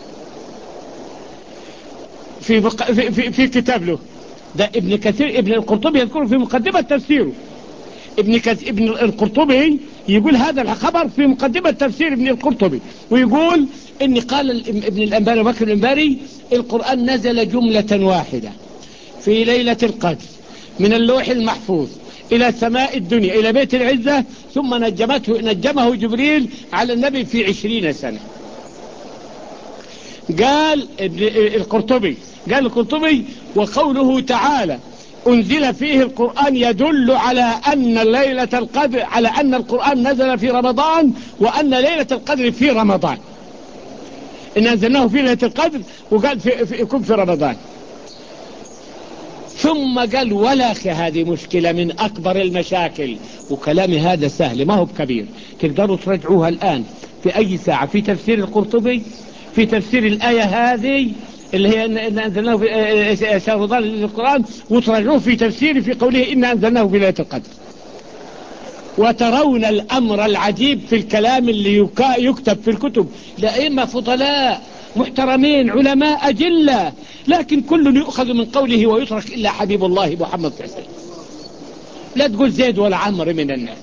في, بق... في, في, في كتاب له ده ابن كثير ابن القرطبي يذكره في مقدمة تفسيره. ابن, كث... ابن القرطبي يقول هذا الخبر في مقدمة تفسير ابن القرطبي، ويقول إن قال ابن الأنباري بكر الأنباري القرآن نزل جملة واحدة في ليلة القدر من اللوح المحفوظ إلى سماء الدنيا إلى بيت العزة، ثم نجمته نجمه جبريل على النبي في عشرين سنة. قال القرطبي قال القرطبي وقوله تعالى أنزل فيه القرآن يدل على أن ليلة القدر على أن القرآن نزل في رمضان وأن ليلة القدر في رمضان. إن أنزلناه في ليلة القدر، وقال في في يكون في رمضان. ثم قال ولا أخي هذه مشكلة من أكبر المشاكل، وكلامي هذا سهل ما هو بكبير، تقدروا ترجعوها الآن في أي ساعة في تفسير القرطبي، في تفسير الآية هذه اللي هي إن أنزلناه في شهر رمضان للقرآن، وترجعوه في تفسير في قوله إن أنزلناه في ليلة القدر، وترون الأمر العجيب في الكلام اللي يكتب في الكتب لأئمة فضلاء محترمين علماء أجلة، لكن كل يؤخذ من قوله ويترك إلا حبيب الله محمد صلى الله عليه وسلم. لا تقول زيد ولا عمر من الناس.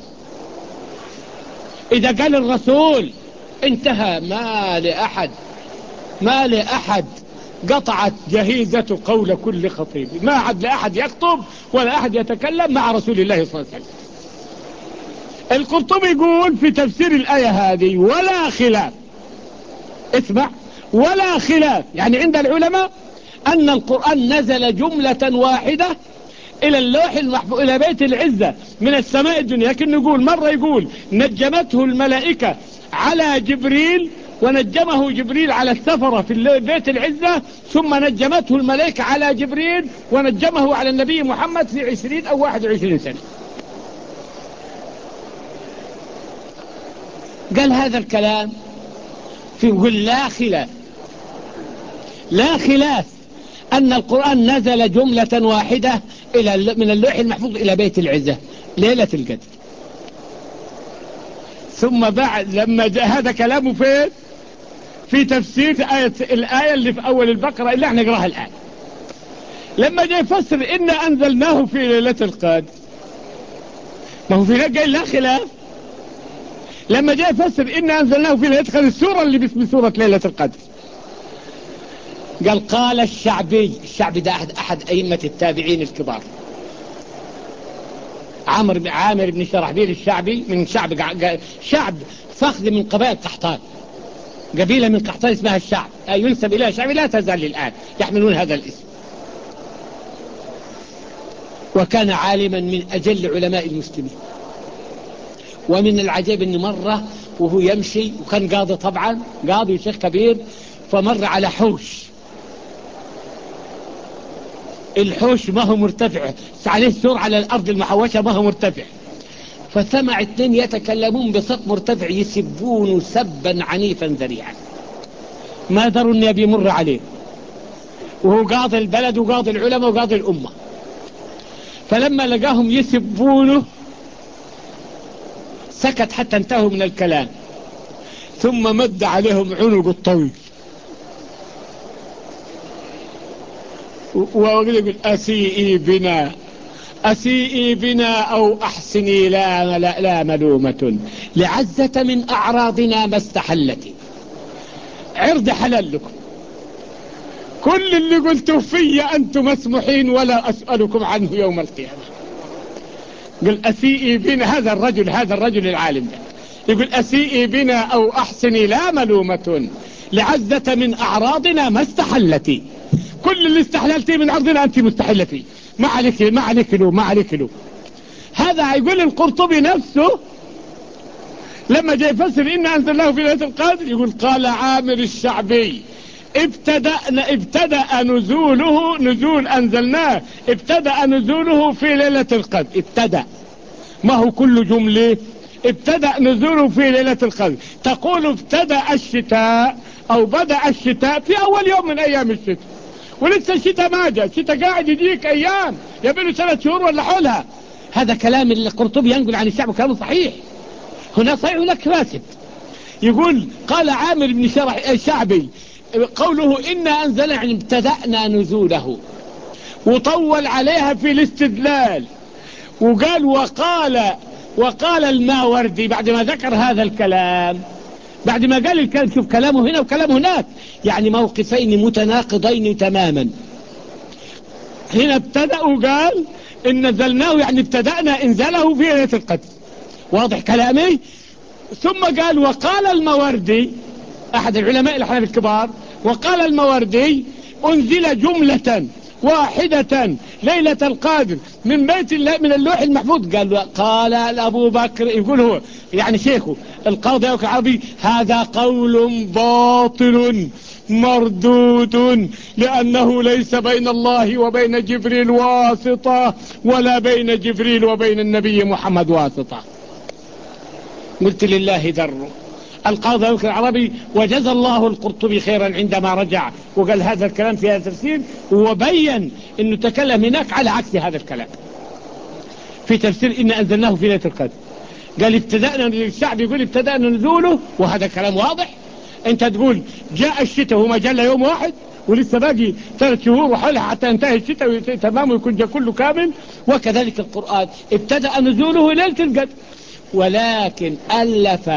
إذا قال الرسول انتهى، ما لأحد ما لأحد قطعت جهيزة قول كل خطيب، ما عاد لأحد يخطب ولا أحد يتكلم مع رسول الله صلى الله عليه وسلم. القرطبي يقول في تفسير الآية هذه ولا خلاف، اسمع، ولا خلاف يعني عند العلماء أن القرآن نزل جملة واحدة إلى اللوح المحفوظ إلى بيت العزة من السماء الدنيا. لكن نقول مرة يقول نجمته الملائكة على جبريل، ونجمه جبريل على السفرة في بيت العزة، ثم نجمته الملائكة على جبريل ونجمه على النبي محمد في عشرين أو واحد وعشرين سنة. قال هذا الكلام في يقول لا خلاف، لا خلاف أن القرآن نزل جملة واحدة إلى من اللوح المحفوظ إلى بيت العزة ليلة القدر. ثم بعد لما جاء هذا كلامه في في تفسير آية الآية اللي في أول البقرة اللي احنا نقراها الآن، لما جاء يفسر إن أنزلناه في ليلة القدر، ما هو في قال لا خلاف. لما جاء يفسر إن أنزلناه في ليلة القدر السورة اللي باسم سورة ليلة القدر، قال قال الشعبي، الشعبي ده أحد, أحد أئمة التابعين الكبار، عامر بن عامر بن شرحبيل الشعبي، من شعب شعب فخذ من قبائل قحطان، قبيلة من قحطان اسمها الشعب، ينسب إليها شعبي لا تزال الآن يحملون هذا الاسم. وكان عالما من أجل علماء المسلمين. ومن العجيب أن مرة وهو يمشي، وكان قاضي طبعا، قاضي وشيخ كبير، فمر على حوش، الحوش ما هو مرتفع عليه السور على الأرض المحوشة ما هو مرتفع، فسمع اثنين يتكلمون بصوت مرتفع يسبون سبا عنيفا ذريعا، ما دروا أن يبي يمر عليه، وهو قاضي البلد وقاضي العلماء وقاضي الأمة. فلما لقاهم يسبونه سكت حتى انتهوا من الكلام، ثم مد عليهم عنق الطويل ويقول أسيئي بنا أسيئي بنا أو أحسني لا, لا, لا ملومة لعزة من أعراضنا ما استحلت، عرض حلال لكم، كل اللي قلتوا في أنتم مسموحين ولا أسألكم عنه يوم القيامة. قل أسيئي بنا، هذا الرجل هذا الرجل العالم ده يقول أسيئي بنا أو أحسني لا ملومة لعزة من أعراضنا ما استحلتي، كل اللي استحللتيه من عرضنا أنت مستحلة فيه، ما عليك ما عليك له ما عليك له. هذا يقول القرطبي نفسه لما جاء يفسر إن أنزلناه في ليلة القدر، يقول قال عامر الشعبي ابتدأ ابتدأ نزوله نزول أنزلناه ابتدأ نزوله في ليلة القدر، ابتدأ ما هو كل جملة، ابتدأ نزوله في ليلة القدر، تقول ابتدأ الشتاء أو بدأ الشتاء في أول يوم من أيام الشتاء، ولسه الشتاء ما جاء، الشتاء قاعد يجيك أيام يبيله ثلاث شهور ولا حولها. هذا كلام القرطبي ينقل عن الشعب كلامه صحيح، هنا صحيح هناك فاسد. يقول قال عامر بن شرح الشعبي قوله إنا أنزل يعني ابتدأنا نزوله، وطول عليها في الاستدلال، وقال وقال وقال الماوردي بعد ما ذكر هذا الكلام، بعد ما قال الكلام، شوف كلامه هنا وكلامه هناك، يعني موقفين متناقضين تماما. هنا ابتدأ وقال إن نزلناه يعني ابتدأنا انزله في ليلة القدر، واضح كلامي. ثم قال وقال الماوردي أحد العلماء الحنفية الكبار، وقال الماوردي أنزل جملة واحدة ليلة القدر من بيت الله من اللوح المحفوظ. قال قال أبو بكر، يقول هو يعني شيخه القاضي العربي، هذا قول باطل مردود، لأنه ليس بين الله وبين جبريل واسطة، ولا بين جبريل وبين النبي محمد واسطة. قلت لله ذره. القاضي العربي وجزى الله القرطبي خيرا عندما رجع وقال هذا الكلام في هذا التفسير، وبين انه تكلم هناك على عكس هذا الكلام في تفسير إن أنزلناه في ليلة القدر. قال ابتدأنا، الشعب يقول ابتدأنا نزوله، وهذا كلام واضح. انت تقول جاء الشتاء وما جاء يوم واحد، ولسه باقي ثلاث شهور وحولها حتى ينتهي الشتاء تمام ويكون جاء كله كامل. وكذلك القرآن ابتدأ نزوله ليلة القدر، ولكن ألف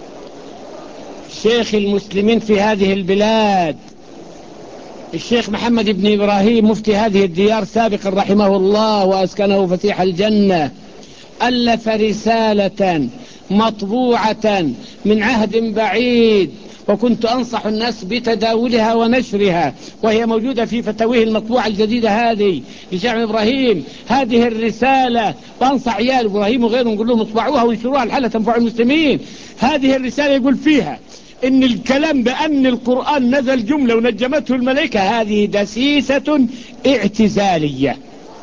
شيخ المسلمين في هذه البلاد الشيخ محمد بن إبراهيم مفتي هذه الديار سابقا رحمه الله وأسكنه فسيح الجنة، ألف رسالة مطبوعة من عهد بعيد، وكنت أنصح الناس بتداولها ونشرها، وهي موجودة في فتاويه المطبوعة الجديدة هذه لشيخ إبراهيم. هذه الرسالة وأنصح عيال إبراهيم وغيرهم نقول لهم اطبعوها وانشروها لحالة تنفع المسلمين. هذه الرسالة يقول فيها إن الكلام بأن القرآن نزل جملة ونجمته الملائكة هذه دسيسة اعتزالية،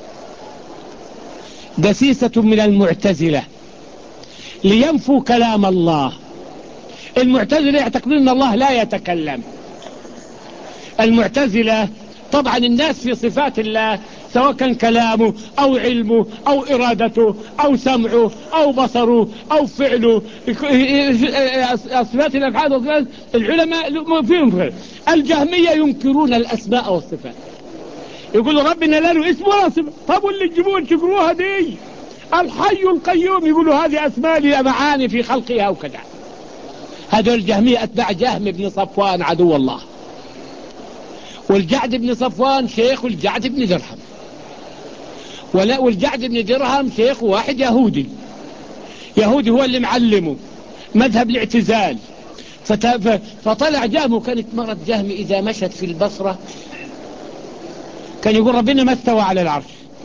دسيسة من المعتزلة لينفوا كلام الله. المعتزلة يعتقدون أن الله لا يتكلم. المعتزلة طبعا الناس في صفات الله سواء كان كلامه أو علمه أو إرادته أو سمعه أو بصره أو فعله، صفات الأفعال والصفات العلماء فيهم غير. الجهمية ينكرون الأسماء والصفات، يقولوا ربنا لا له اسم ولا صفة. طب واللي تجيبوها تشكروها دي الحي القيوم، يقولوا هذه أسماء لها معاني في خلقها وكذا. هذول الجهمية أتباع جهم بن صفوان عدو الله، والجعد بن صفوان شيخ الجعد بن درهم، ولا والجعد بن درهم شيخ واحد يهودي، يهودي هو اللي معلمه مذهب الاعتزال. فطلع جهم، وكانت مرض جهم إذا مشت في البصرة كان يقول ربنا ما استوى على العرش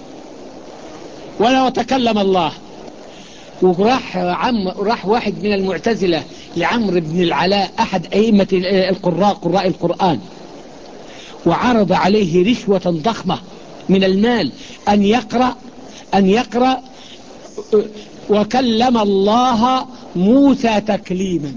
ولا وتكلم الله. وراح عم راح واحد من المعتزلة لعمرو بن العلاء أحد أئمة القراء قراء القرآن، وعرض عليه رشوة ضخمة من المال أن يقرأ أن يقرأ وكلم الله موسى تكليما.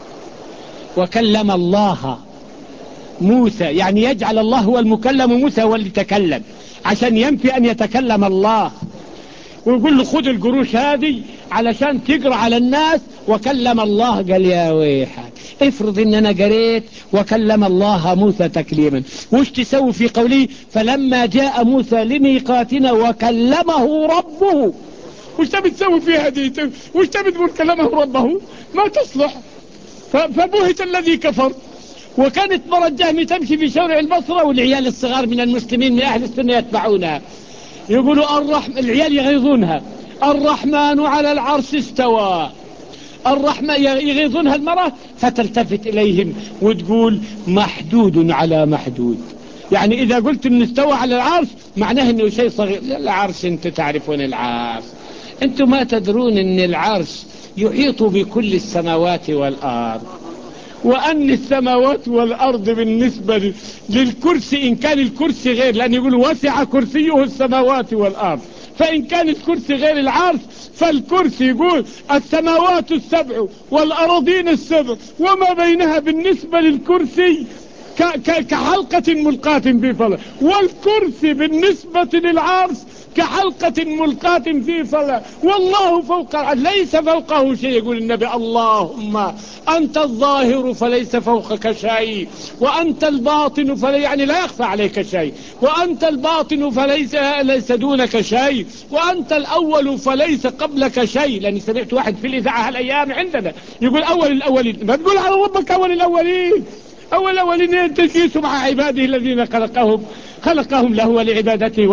وكلم الله موسى يعني يجعل الله هو المكلم وموسى هو اللي تكلم، عشان ينفي أن يتكلم الله. ويقول له خذ القروش هذه علشان تقرأ على الناس وكلم الله. قال يا ويحك، افرض ان انا قريت وكلم الله موسى تكليما، وش تسوي في قوله فلما جاء موسى لميقاتنا وكلمه ربه؟ وش تبي تسوي فيها دي؟ وش تبي تقول كلمه ربه؟ ما تصلح. فبهت الذي كفر. وكانت مرة جهمي تمشي في شارع البصرة والعيال الصغار من المسلمين من اهل السنة يتبعونها، يقولوا الرحمن، العيال يغيظونها الرحمن على العرش استوى. الرحمن يغيظونها المرأة فتلتفت إليهم وتقول محدود على محدود، يعني إذا قلت إنه استوى على العرش معناه إنه شيء صغير. العرش أنت تعرفون العرش، أنتم ما تدرون إن العرش يحيط بكل السماوات والأرض، وأن السماوات والأرض بالنسبة للكرسي إن كان الكرسي غير، لأن يقول وسع كرسيه السماوات والأرض، فإن كان الكرسي غير العرش فالكرسي يقول السماوات السبع والأراضين السبع وما بينها بالنسبة للكرسي كحلقة ملقاة في فضة، والكرسي بالنسبة للعرش كحلقة ملقاة في فضة، والله فوق ليس فوقه شيء. يقول النبي اللهم أنت الظاهر فليس فوقك شيء، وأنت الباطن فلي يعني لا يخفى عليك شيء، وأنت الباطن فليس ليس دونك شيء، وأنت الأول فليس قبلك شيء. لأني سمعت واحد في الإذاعة هالأيام عندنا يقول أول الأولين، ما تقول على ربك أول الأولين، أول الأولين تجلسوا مع عباده الذين خلقهم خلقهم له ولعبادته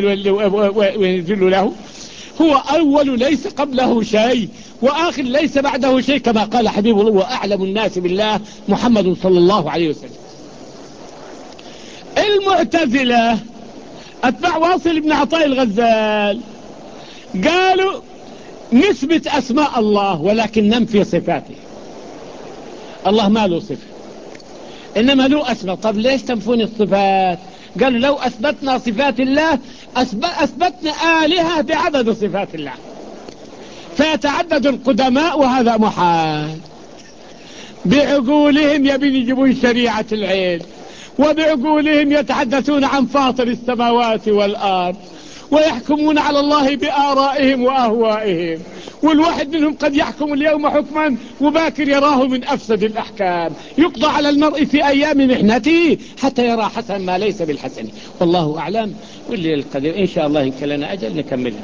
وينزل له. هو أول ليس قبله شيء وآخر ليس بعده شيء، كما قال حبيب الله وأعلم الناس بالله محمد صلى الله عليه وسلم. المعتزلة أتباع واصل بن عطاء الغزال قالوا نثبت أسماء الله ولكن ننفي صفاته. الله ما له صفة إنما له أسماء. طب ليش تنفون الصفات؟ قالوا لو أثبتنا صفات الله أثبتنا آلهة بعدد صفات الله فيتعدد القدماء وهذا محال. بعقولهم يبين يجيبون شريعة العين، وبعقولهم يتحدثون عن فاطر السماوات والأرض، ويحكمون على الله بآرائهم وأهوائهم، والواحد منهم قد يحكم اليوم حكما وباكر يراه من أفسد الأحكام. يقضى على المرء في أيام محنته حتى يرى حسن ما ليس بالحسن. والله أعلم. واللي القديم إن شاء الله إن كان لنا أجل نكملها.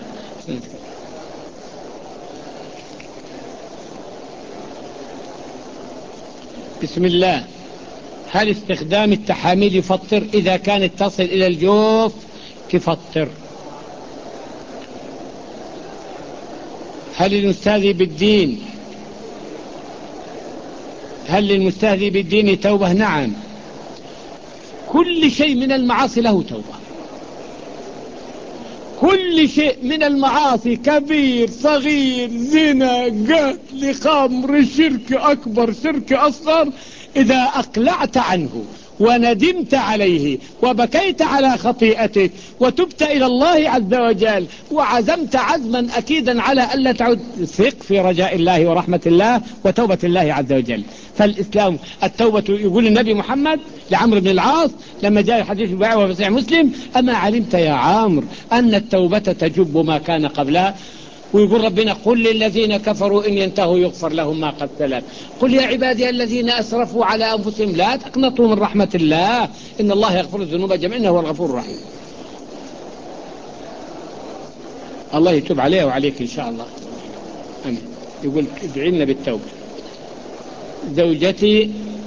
بسم الله. هل استخدام التحاميل يفطر؟ إذا كانت تصل إلى الجوف تفطر. هل المستهزئ بالدين هل للمستهزئ بالدين توبة؟ نعم، كل شيء من المعاصي له توبة. كل شيء من المعاصي، كبير صغير، زنا، قتل، خمر، شرك أكبر، شرك أصغر، إذا أقلعت عنه وندمت عليه وبكيت على خطيئتك وتبت إلى الله عز وجل وعزمت عزما أكيدا على ألا تعود، ثق في رجاء الله ورحمة الله وتوبة الله عز وجل. فالإسلام التوبة. يقول النبي محمد لعمرو بن العاص لما جاء الحديث الباعي وفي صحيح مسلم: أما علمت يا عمرو أن التوبة تجب ما كان قبلها؟ ويقول ربنا: قل للذين كفروا إن ينتهوا يغفر لهم ما قد سلف. قل يا عبادي الذين أسرفوا على أنفسهم لا تقنطوا من رحمة الله إن الله يغفر الذنوب جميعا إنه هو الغفور الرحيم. الله يتوب عليه وعليك إن شاء الله. أمين. يقول ادعي لنا بالتوبة. زوجتي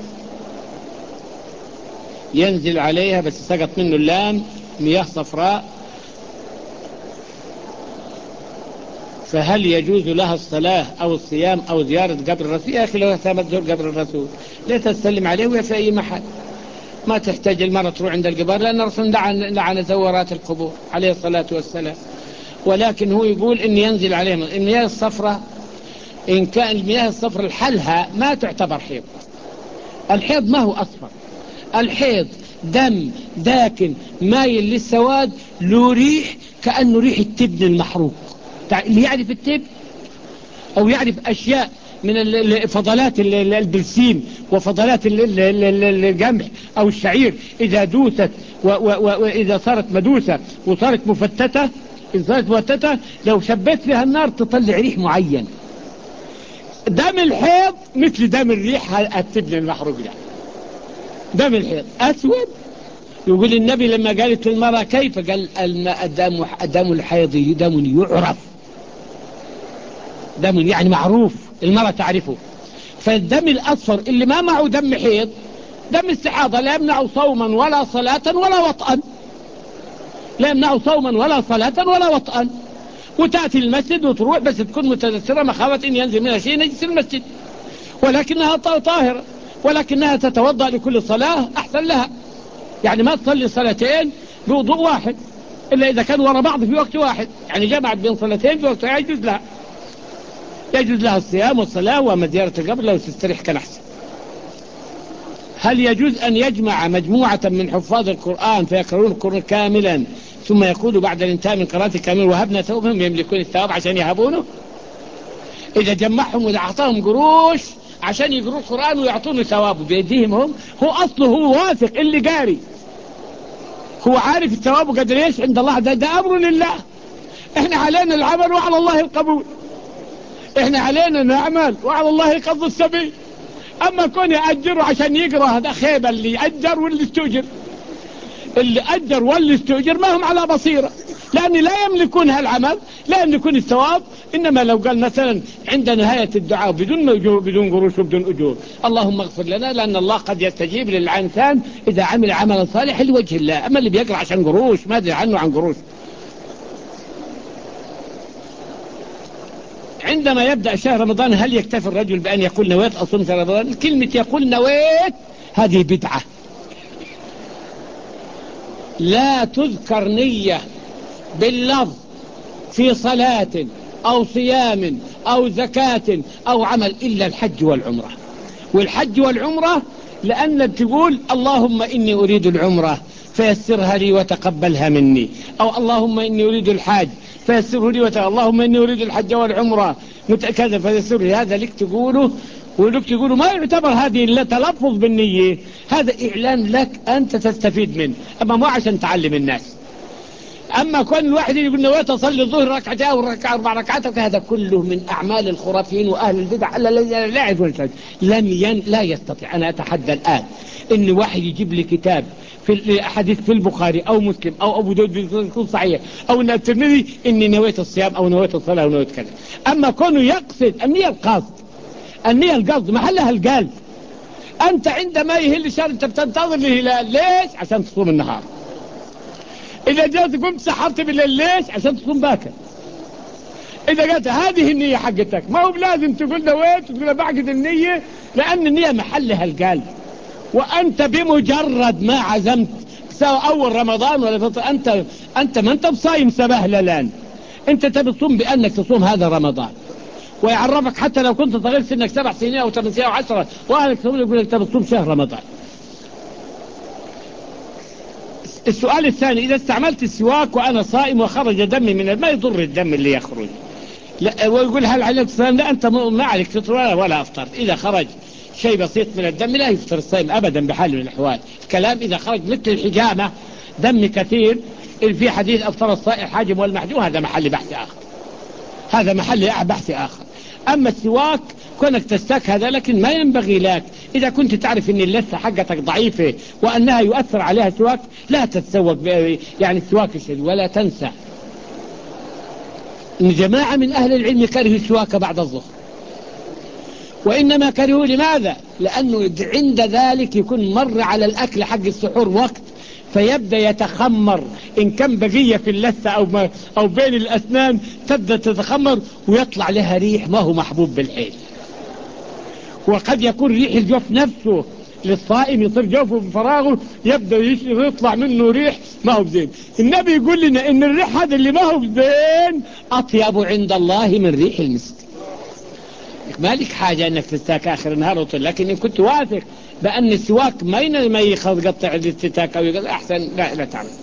ينزل عليها بس سقط منه اللام مياه صفراء، فهل يجوز لها الصلاة أو الصيام أو زيارة قبر الرسول؟ يا أخي لو اهتمت تزور قبر الرسول لا تسلم عليه ويا في أي محل. ما تحتاج المرأة تروح عند القبر لأن الرسول لعن, لعن زورات القبور عليه الصلاة والسلام. ولكن هو يقول إن ينزل عليهم المياه الصفراء. إن كان المياه الصفراء الحلها ما تعتبر حيض. الحيض ما هو أصفر. الحيض دم داكن مايل للسواد له ريح كأنه ريح التبن المحروق. اللي يعرف التبن أو يعرف أشياء من فضلات البرسيم وفضلات القمح أو الشعير إذا دوست وإذا صارت مدوسة وصارت مفتتة، إذا صارت مفتتة لو شبيت فيها النار تطلع ريح معين. دم الحيض مثل دم الريح التبن المحروق ده. دم الحيض أسود. يقول النبي لما قالت للمرأة كيف؟ قال الدم دم الحيض دم يعرف، دم يعني معروف المرأة تعرفه. فالدم الأصفر اللي ما معه دم حيض دم استحاضة لا يمنع صوما ولا صلاة ولا وطئا، لا يمنع صوما ولا صلاة ولا وطئا. وتأتي المسجد وتروح بس تكون متذكرة مخافة إن ينزل منها شيء نجس المسجد، ولكنها طاهرة، ولكنها تتوضأ لكل صلاة أحسن لها. يعني ما تصلي صلاتين بوضوء واحد إلا إذا كان وراء بعض في وقت واحد، يعني جمعت بين صلاتين في وقت واحد يجوز لها يجوز لها الصيام والصلاة وما زيارة القبر لو تستريح كان أحسن. هل يجوز أن يجمع مجموعة من حفاظ القرآن فيقرؤون القرآن كاملا ثم يقولوا بعد الانتهاء من قراءة كامل وهبنا ثوبهم يملكون الثواب عشان يهبونه؟ إذا جمعهم وإذا أعطاهم قروش عشان يقرؤوا القرآن ويعطونه ثوابه بيديهم هم، هو أصله هو واثق اللي قاري هو عارف الثواب قدر ايش عند الله. ده, ده أمر لله. احنا علينا العمل وعلى الله القبول. احنا علينا نعمل وعلى الله قبض السبيل. اما كون يأجره عشان يقرأ هذا خيبة. اللي يأجر واللي استؤجر اللي أجر واللي استؤجر ما هم على بصيرة، لأن لا يملكون هالعمل لا يملكون الثواب. إنما لو قال مثلا عند نهاية الدعاء بدون أجور بدون قروش وبدون أجور اللهم اغفر لنا، لأن الله قد يستجيب للإنسان إذا عمل عملا صالحا لوجه الله. أما اللي بيقرأ عشان قروش ما أدري عنه عن قروش. عندما يبدأ شهر رمضان هل يكتفي الرجل بأن يقول نويت أصوم شهر رمضان؟ كلمة يقول نويت هذه بدعة. لا تذكر نية باللفظ في صلاة أو صيام أو زكاة أو عمل إلا الحج والعمرة. والحج والعمرة لأن تقول اللهم إني أريد العمرة فيسرها لي وتقبلها مني، أو اللهم إني أريد الحج فيسره لي وتقبل. اللهم إني أريد الحج والعمرة كذا فيسر لي. هذا لك تقوله ولك تقوله، ما يعتبر هذه إلا تلفظ بالنية، هذا إعلان لك أنت تستفيد منه، أما مو عشان تعلم الناس. أما كون الواحد يقول نويت أصلي الظهر ركعتين أو ركعة أربع ركعات، هذا كله من أعمال الخرافيين وأهل البدع لا يعرف ولا لم ين لا يستطيع. أنا أتحدى الآن إن واحد يجيب لي كتاب في الحديث في البخاري أو مسلم أو أبو داود بيكون صحيح أو إن الترمذي إني نويت الصيام أو نويت الصلاة أو نويت كذا. أما كونه يقصد النية القصد، النية القصد محلها القلب. أنت عندما يهل الشهر أنت بتنتظر الهلال ليش؟ عشان تصوم النهار. إذا جاءت قمت سحرت بالليل ليش؟ عشان تصوم باكر. إذا قلت هذه النية حقتك، ما هو لازم تقول نويت وتقول بعقد النية، لأن النية محلها القلب. وأنت بمجرد ما عزمت سواء أول رمضان ولا فطر، أنت أنت ما أنت بصايم سبهلة الآن، أنت تبي تصوم بأنك تصوم هذا رمضان. ويعرفك حتى لو كنت صغير سنك سبع سنين أو ثمان سنين أو عشرة وأهلك تصوم يقول لك تبي تصوم شهر رمضان. السؤال الثاني، إذا استعملت السواك وأنا صائم وخرج دمي من ما يضر الدم اللي يخرج، لا ويقول هل عليك الصيام؟ لا، أنت ما عليك تفطر ولا, ولا أفطر. إذا خرج شيء بسيط من الدم لا يفطر الصيام أبدا بحال من الأحوال. الكلام إذا خرج مثل الحجامة دم كثير في حديث أفطر الصائم الحاجم والمحجوم، هذا محل بحث آخر، هذا محل بحث آخر. أما السواك كونك تستاك هذا، لكن ما ينبغي لك إذا كنت تعرف أن اللثة حقتك ضعيفة وأنها يؤثر عليها السواك لا تتسوق يعني السواك الشديد. ولا تنسى أن جماعة من أهل العلم كرهوا السواك بعد الظهر، وإنما كرهوا لماذا؟ لأنه عند ذلك يكون مر على الأكل حق السحور وقت فيبدأ يتخمر، إن كان بقية في اللثة أو, ما أو بين الأسنان تبدأ تتخمر ويطلع لها ريح ما هو محبوب بالحيل. وقد يكون ريح الجوف نفسه للصائم يصير جوفه بفراغه يبدأ يطلع منه ريح ما هو بزين. النبي يقول لنا إن الريح هذا اللي ما هو بزين أطيب عند الله من ريح المسك. ما لك حاجة أنك تستاك آخر النهار وطل، لكن إن كنت واثق بأن السواك ما ما يخذ قطع الاستتاك أو يقول أحسن لا لا تعمل.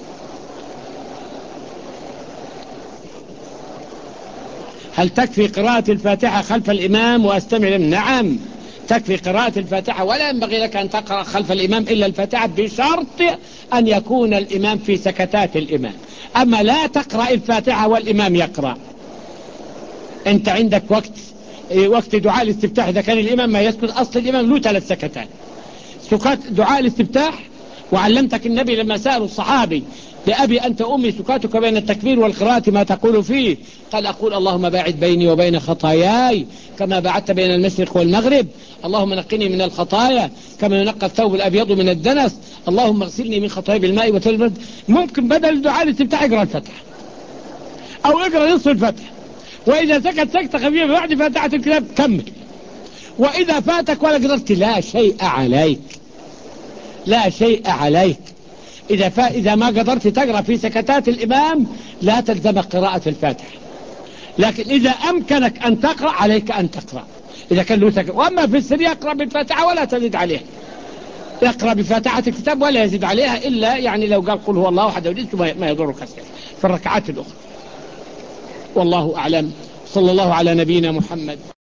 هل تكفي قراءة الفاتحة خلف الإمام وأستمع لهم؟ نعم تكفي قراءة الفاتحة، ولا ينبغي لك أن تقرأ خلف الإمام إلا الفاتحة بشرط أن يكون الإمام في سكتات الإمام. أما لا تقرأ الفاتحة والإمام يقرأ. أنت عندك وقت وقت دعاء الاستفتاح إذا كان الإمام ما يسكت، أصل الإمام له ثلاث سكتات سكات دعاء الاستفتاح. وعلمتك النبي لما سألوا الصحابي لأبي أنت أمي سكاتك بين التكبير والقراءة ما تقول فيه؟ قال أقول اللهم باعد بيني وبين خطاياي كما بعدت بين المشرق والمغرب، اللهم نقني من الخطايا كما ينقى الثوب الأبيض من الدنس، اللهم اغسلني من خطايا بالماء والثلج. ممكن بدل دعاء الاستفتاح اقرأ الفتح أو اقرأ نصف الفتح، وإذا سكت سكتة خفيفة بعد فاتحة الكتاب كمل. وإذا فاتك ولا قدرت لا شيء عليك، لا شيء عليك. إذا, فا إذا ما قدرت تقرأ في سكتات الإمام لا تلزمك قراءة الفاتحة، لكن إذا أمكنك أن تقرأ عليك أن تقرأ إذا كان له سكت. وأما في السر يقرأ بالفاتحة ولا تزيد عليها، يقرأ بفاتحة الكتاب ولا يزيد عليها إلا يعني لو قال قل هو الله أحد وليس ما يضرك كثير في الركعات الأخرى. والله أعلم. صلى الله على نبينا محمد.